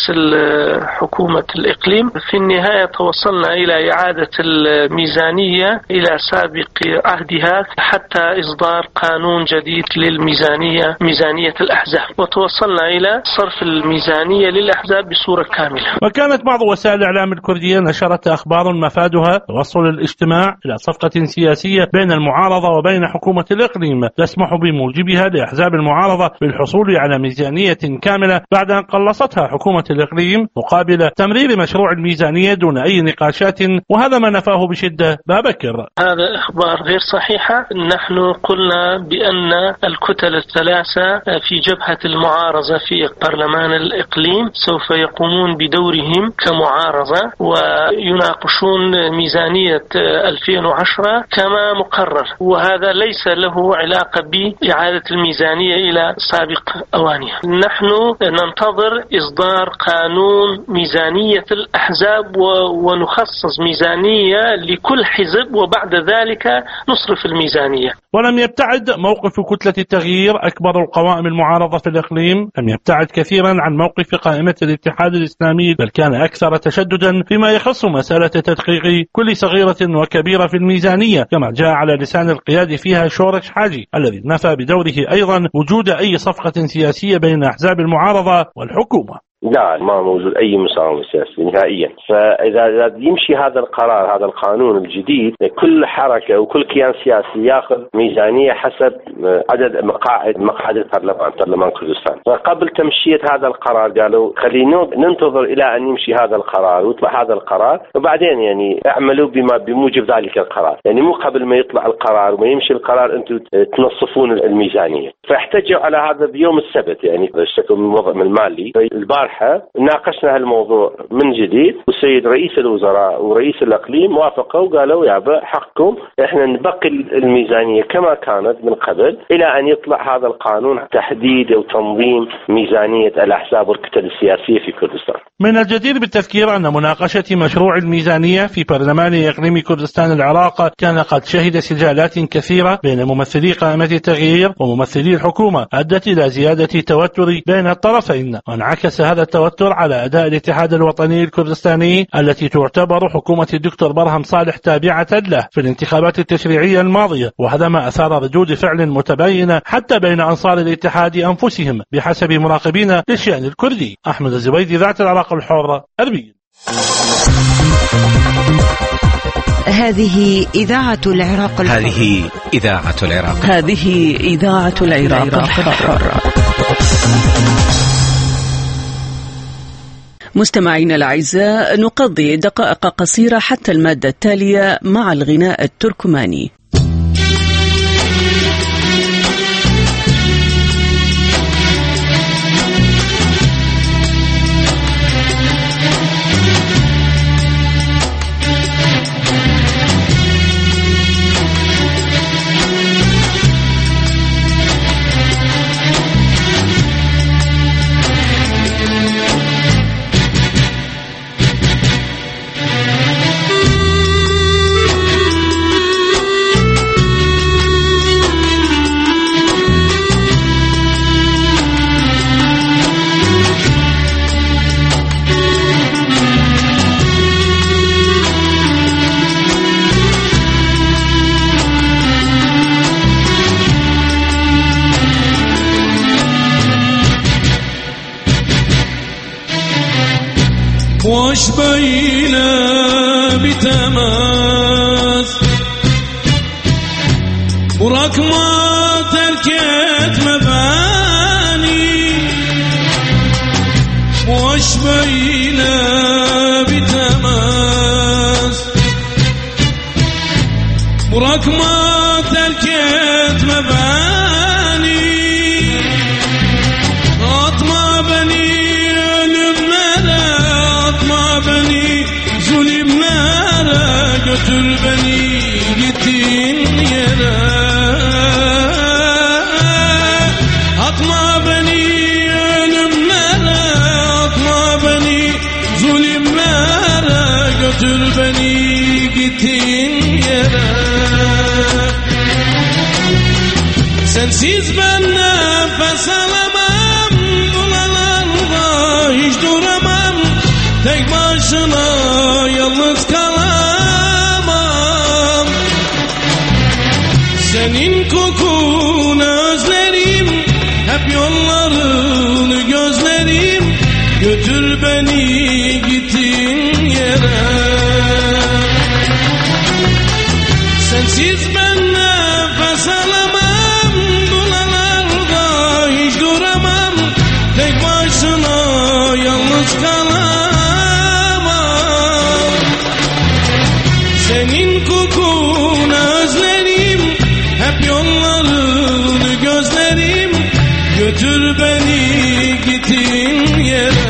حكومة الإقليم. في النهاية توصلنا إلى إعادة الميزانية إلى سابق عهدها حتى إصدار قانون جديد للميزانية، ميزانية الأحزاب، وتوصلنا إلى صرف الميزانية للأحزاب بصورة كاملة. وكانت بعض وسائل الإعلام الكردية نشرت أخبار مفادها توصل الاجتماع إلى صفقة سياسية بين المعارضة وبين حكومة الإقليم تسمح بموجبها لأحزاب المعارضة بالحصول على ميزانية كاملة بعد أن قلصتها حكومة الإقليم مقابل تمرير مشروع الميزانية دون أي نقاشات، وهذا ما نفاه بشدة بابكر. هذا إخبار غير صحيحة. نحن قلنا بأن الكتل الثلاثة في جبهة المعارضة في برلمان الإقليم سوف يقومون بدورهم كمعارضة ويناقشون ميزانية 2010 كما مقرر، وهذا ليس له علاقة بإعادة الميزانية إلى سابق أوانها. نحن ننتظر إصدار قانون ميزانية الأحزاب ونخصص ميزانية لكل حزب، وبعد ذلك نصرف الميزانية. ولم يبتعد موقف كتلة التغيير أكبر القوائم المعارضة في الإقليم، لم يبتعد كثيرا عن موقف قائمة الاتحاد الإسلامي، بل كان أكثر تشددا فيما يخص مسألة تدقيق كل صغيرة وكبيرة في الميزانية، كما جاء على لسان القيادي فيها شورش حاجي الذي نفى بدوره أيضا وجود أي صفقة سياسية بين أحزاب المعارضة والحكومة. لا، ما موجود أي مساومة سياسية نهائيا. فإذا يمشي هذا القرار، هذا القانون الجديد، كل حركة وكل كيان سياسي يأخذ ميزانية حسب عدد مقاعد برلمان كردستان. فقبل تمشية هذا القرار قالوا خلينا ننتظر إلى أن يمشي هذا القرار ويطلع هذا القرار، وبعدين يعني اعملوا بما بموجب ذلك القرار. يعني مو قبل ما يطلع القرار وما يمشي القرار أنتم تنصفون الميزانية. فاحتجوا على هذا بيوم السبت، يعني اشتكوا من الوضع المالي. البارحة ناقشنا هالموضوع من جديد، والسيد رئيس الوزراء ورئيس الإقليم وافقوا وقالوا يابا حقكم، احنا نبقي الميزانية كما كانت من قبل إلى أن يطلع هذا القانون تحديد وتنظيم ميزانية الأحزاب والكتل السياسية في كردستان. من الجدير بالتذكير أن مناقشة مشروع الميزانية في برلمان إقليم كردستان العراق كان قد شهد سجالات كثيرة بين ممثلي قائمة التغيير وممثلي الحكومة أدت إلى زيادة توتر بين الطرفين، وانعكس هذا التوتر على أداء الاتحاد الوطني الكردستاني التي تعتبر حكومة الدكتور برهم صالح تابعة له في الانتخابات التشريعية الماضية، وهذا ما أثار ردود فعل متباينة حتى بين أنصار الاتحاد أنفسهم بحسب مراقبين للشأن الكردي. أحمد الزبيدي، ذات العراق الحر، أربيل. هذه إذاعة العراق الحر. هذه إذاعة العراق. هذه إذاعة العراق الحر. مستمعينا الأعزاء، نقضي دقائق قصيرة حتى المادة التالية مع الغناء التركماني. وش بينا بتماس وراك ما تركت مباني، وش بينا بتماس وراك ما تركت مباني، أطمع بني götür beni gittiğin yere, atma beni ölümlere, atma beni zulümlere, götür beni gittiğin yere. Sensiz ben nefes alamam, buralarda hiç duramam, tek başına yalnız kalamam. Senin kokunu özlerim, hep yollarını gözlerim, götür beni gittiğin yere. Sensiz ben nefes alamam, buralarda hiç duramam, tek başına yalnız kalamam. Senin kokunu özlerim, hep yollarını gözlerim, götür beni gittiğin yere.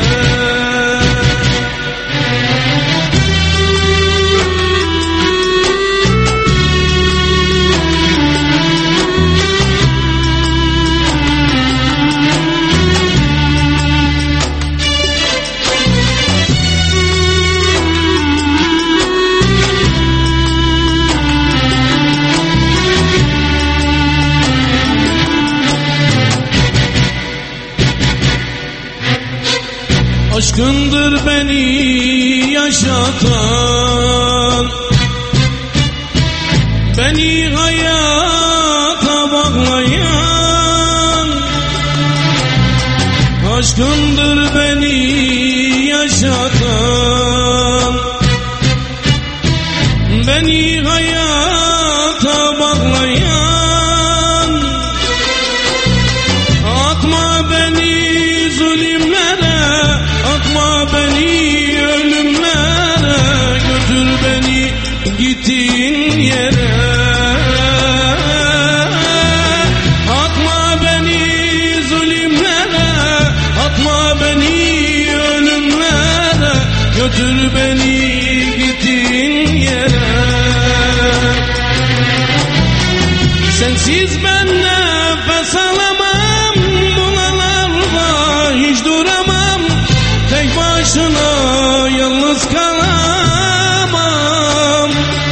Aşkındır beni yaşatan, beni hayata bağlayan. Aşkındır beni yaşatan, beni hayata bağlayan. Atma beni zulümlere, atma beni ölümlere, götür beni gittiğin yere. Atma beni zulümlere, atma beni ölümlere, götür beni gittiğin yere. Sensiz ben nefes alamam, buralarda hiç duramam, tek başına yalnız kalamam.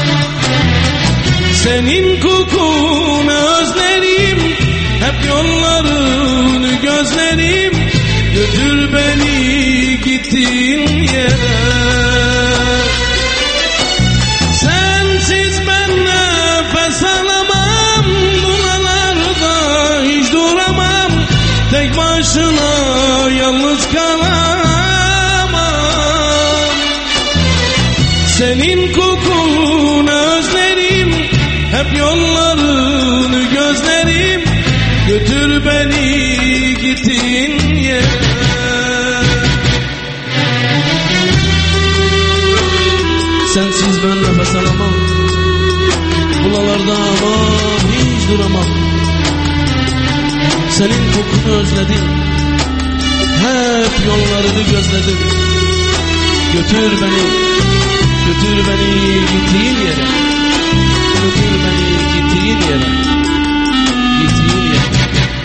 Senin kokunu özlerim, hep yollarını gözlerim, götür beni gittiğin yere. Sensiz ben nefes alamam, buralarda hiç duramam, tek başına yalnız kalamam. Senin kokunu gittiğin yere. Sensiz ben nefes alamam, bulalarda aman hiç duramam. Senin kokunu özledim, hep yollarını gözledim. Götür beni gittiğin yere. Götür beni gittiğin yere. Gittiğin yere.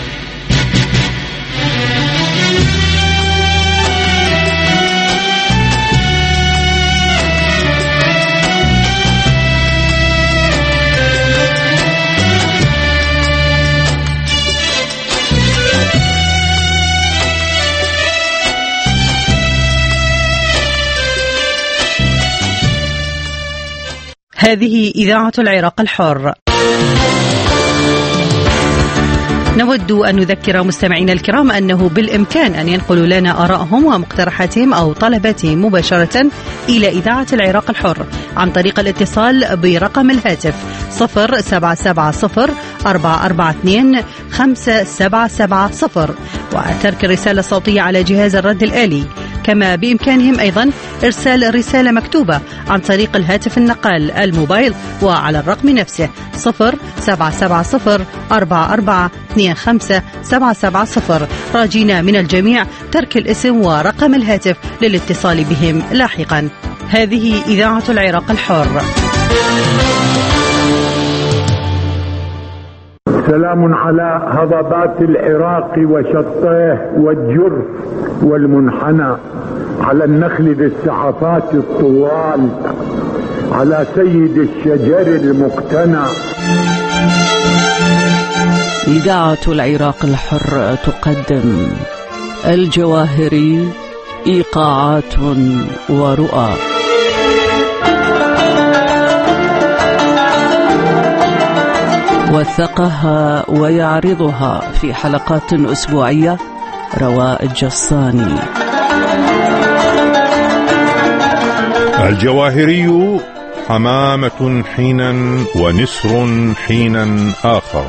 هذه إذاعة العراق الحر. نود أن نذكر مستمعينا الكرام أنه بالإمكان أن ينقلوا لنا آرائهم ومقترحاتهم أو طلباتهم مباشرة إلى إذاعة العراق الحر عن طريق الاتصال برقم الهاتف 0770-442-577 وترك الرسالة الصوتية على جهاز الرد الآلي. كما بإمكانهم أيضا إرسال رسالة مكتوبة عن طريق الهاتف النقال الموبايل وعلى الرقم نفسه 0770-4425-770 راجين من الجميع ترك الاسم ورقم الهاتف للاتصال بهم لاحقا. هذه إذاعة العراق الحر. سلام على هضبات العراق وشطيه والجرف والمنحنى، على النخل ذي السعفات الطوال، على سيد الشجر المقتنى. إذاعة العراق الحر تقدم الجواهري، إيقاعات ورؤى. وثقها ويعرضها في حلقات أسبوعية رواء الجصاني. الجواهري حمامة حينا ونسر حينا آخر.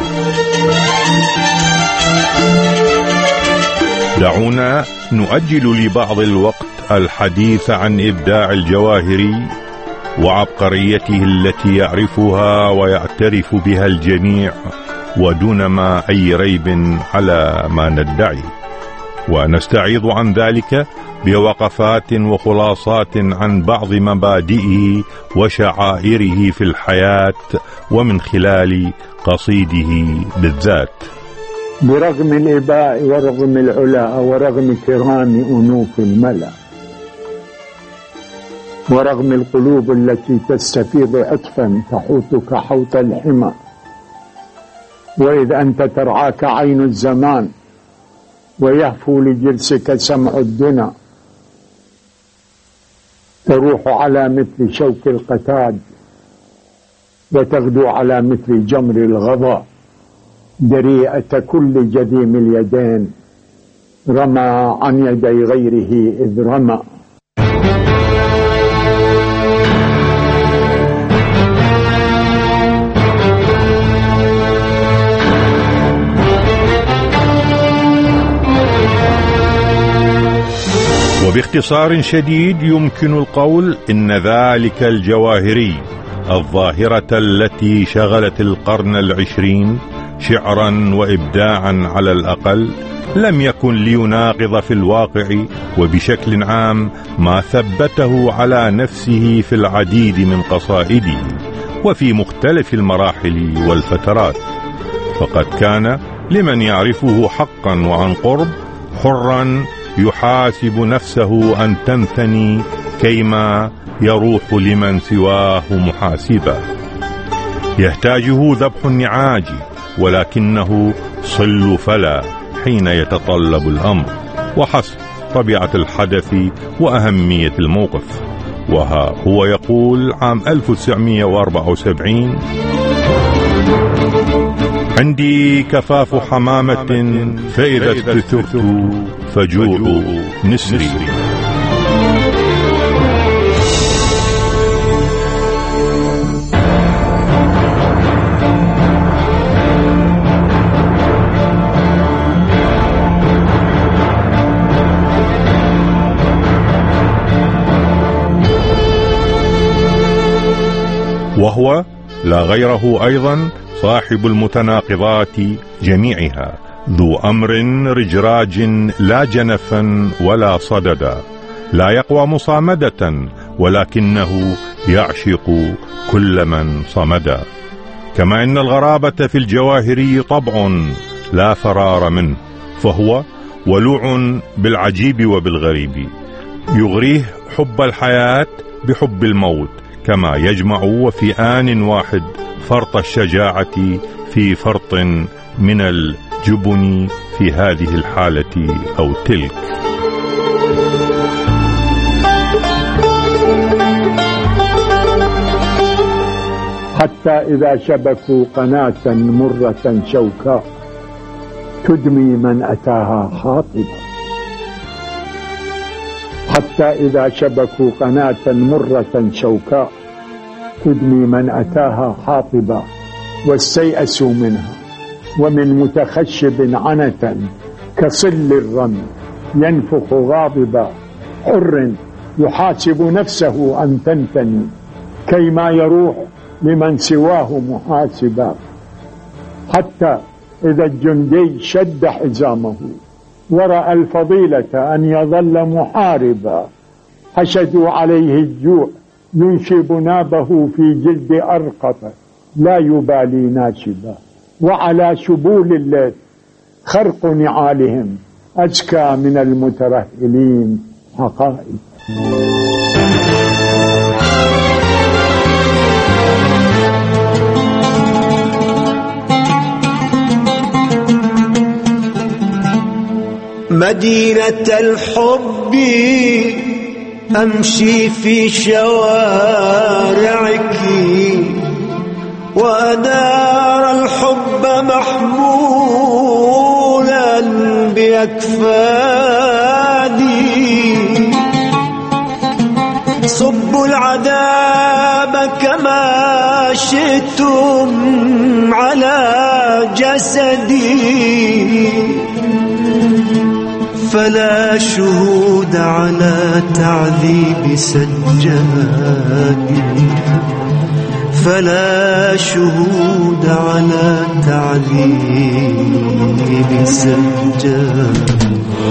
دعونا نؤجل لبعض الوقت الحديث عن إبداع الجواهري وعبقريته التي يعرفها ويعترف بها الجميع ودون ما أي ريب على ما ندعي، ونستعيض عن ذلك بوقفات وخلاصات عن بعض مبادئه وشعائره في الحياة ومن خلال قصيده بالذات. برغم الإباء ورغم العلاء ورغم كرام أنوف الملأ ورغم القلوب التي تستفيض عطفا تحوطك حوط الحمى، وإذ أنت ترعاك عين الزمان ويهفو لجلسك سمع الدنا، تروح على مثل شوك القتاد وتغدو على مثل جمر الغضا، دريئة كل جذيم اليدين رمى عن يدي غيره إذ رمى. وباختصار شديد يمكن القول إن ذلك الجواهري، الظاهرة التي شغلت القرن العشرين شعرا وإبداعا على الأقل، لم يكن ليناقض في الواقع وبشكل عام ما ثبته على نفسه في العديد من قصائده وفي مختلف المراحل والفترات، فقد كان لمن يعرفه حقا وعن قرب حرا يحاسب نفسه أن تنثني كيما يروح لمن سواه محاسبا. يحتاجه ذبح النعاج ولكنه صل فلا حين يتطلب الأمر وحسب طبيعة الحدث وأهمية الموقف. وها هو يقول عام 1974: عندي كفاف حمامة فإذا استثرت فجوع نسري. وهو لا غيره أيضا صاحب المتناقضات جميعها، ذو أمر رجراج لا جنفا ولا صددا، لا يقوى مصامدة ولكنه يعشق كل من صمدا. كما إن الغرابة في الجواهري طبع لا فرار منه، فهو ولوع بالعجيب وبالغريب، يغريه حب الحياة بحب الموت، كما يجمع وفي آن واحد فرط الشجاعة في فرط من الجبن في هذه الحالة أو تلك. حتى إذا شبكوا قناة مرة شوكاء تدمي من أتاها خاطبا. حتى إذا شبكوا قناة مرة شوكاء تدمي من أتاها خاطبا، واستيأسوا منها. ومن متخشب عنة كصل الرمل ينفخ غاضبا، حر يحاسب نفسه أن تنتني كيما يروح لمن سواه محاسبا. حتى إذا الجندي شد حزامه ورأى الفضيلة أن يظل محاربا، حشدوا عليه الجوع ينشب نابه في جلد أرقط لا يبالي ناشبا. وعلى شبول الليل خرق نعالهم أزكى من المترهلين حقائب. مدينة الحب أمشي في شوارعك، وأدار الحب محمولا بأكفادي. صبوا العذاب كما شئتم على جسدي، فلا شهود على تعذيب سجادي، فلا شهود على تعذيب سجادي.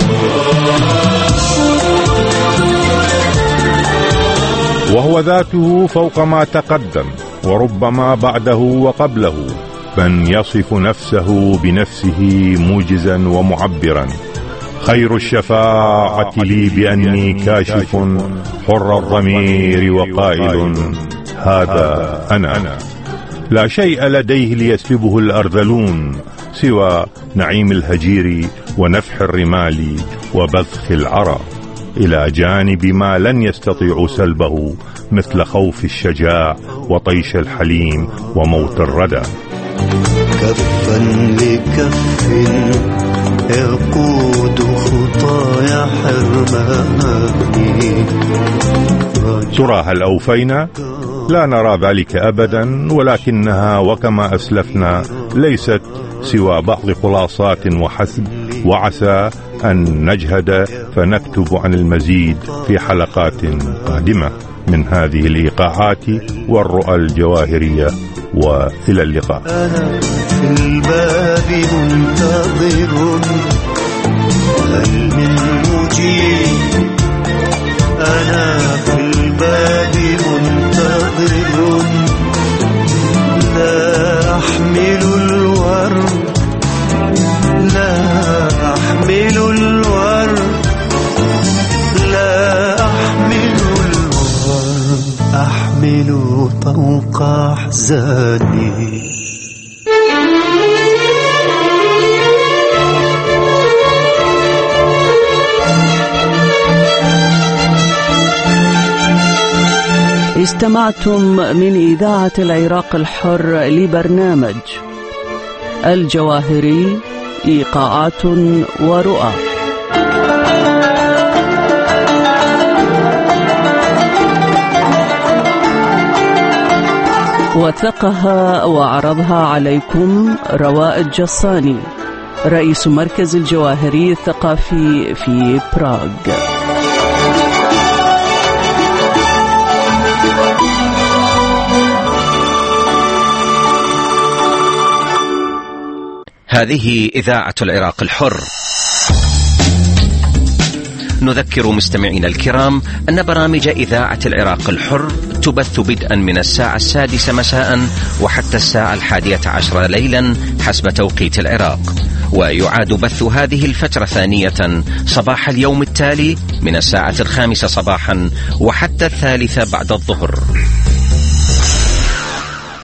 وهو ذاته فوق ما تقدم وربما بعده وقبله، من يصف نفسه بنفسه موجزا ومعبرا. خير الشفاعة لي بأني كاشف حر الضمير وقائل هذا أنا. لا شيء لديه ليسلبه الأرذلون سوى نعيم الهجير ونفح الرمال وبذخ العرى، إلى جانب ما لن يستطيع سلبه مثل خوف الشجاع وطيش الحليم وموت الردى. كفا لكف يقود خطايا حرماني. ترى هل أوفينا؟ لا نرى ذلك أبدا، ولكنها وكما أسلفنا ليست سوى بعض خلاصات وحسب، وعسى أن نجهد فنكتب عن المزيد في حلقات قادمة من هذه الإيقاعات والرؤى الجواهرية. وإلى اللقاء. أنا في الباب منتظر، هل من مجيب؟ أنا في الباب منتظر، لا أحمل الورد، لا أحمل الورد، لا أحمل الورد، أحمل طوق أحزاني. استمعتم من إذاعة العراق الحر لبرنامج الجواهري إيقاعات ورؤى. وثقها وعرضها عليكم رواء الجصاني، رئيس مركز الجواهري الثقافي في براغ. هذه إذاعة العراق الحر. نذكر مستمعينا الكرام أن برامج إذاعة العراق الحر تبث بدءا من الساعة 6 مساء وحتى الساعة 11 ليلا حسب توقيت العراق، ويعاد بث هذه الفترة ثانية صباح اليوم التالي من الساعة 5 صباحا وحتى 3 بعد الظهر.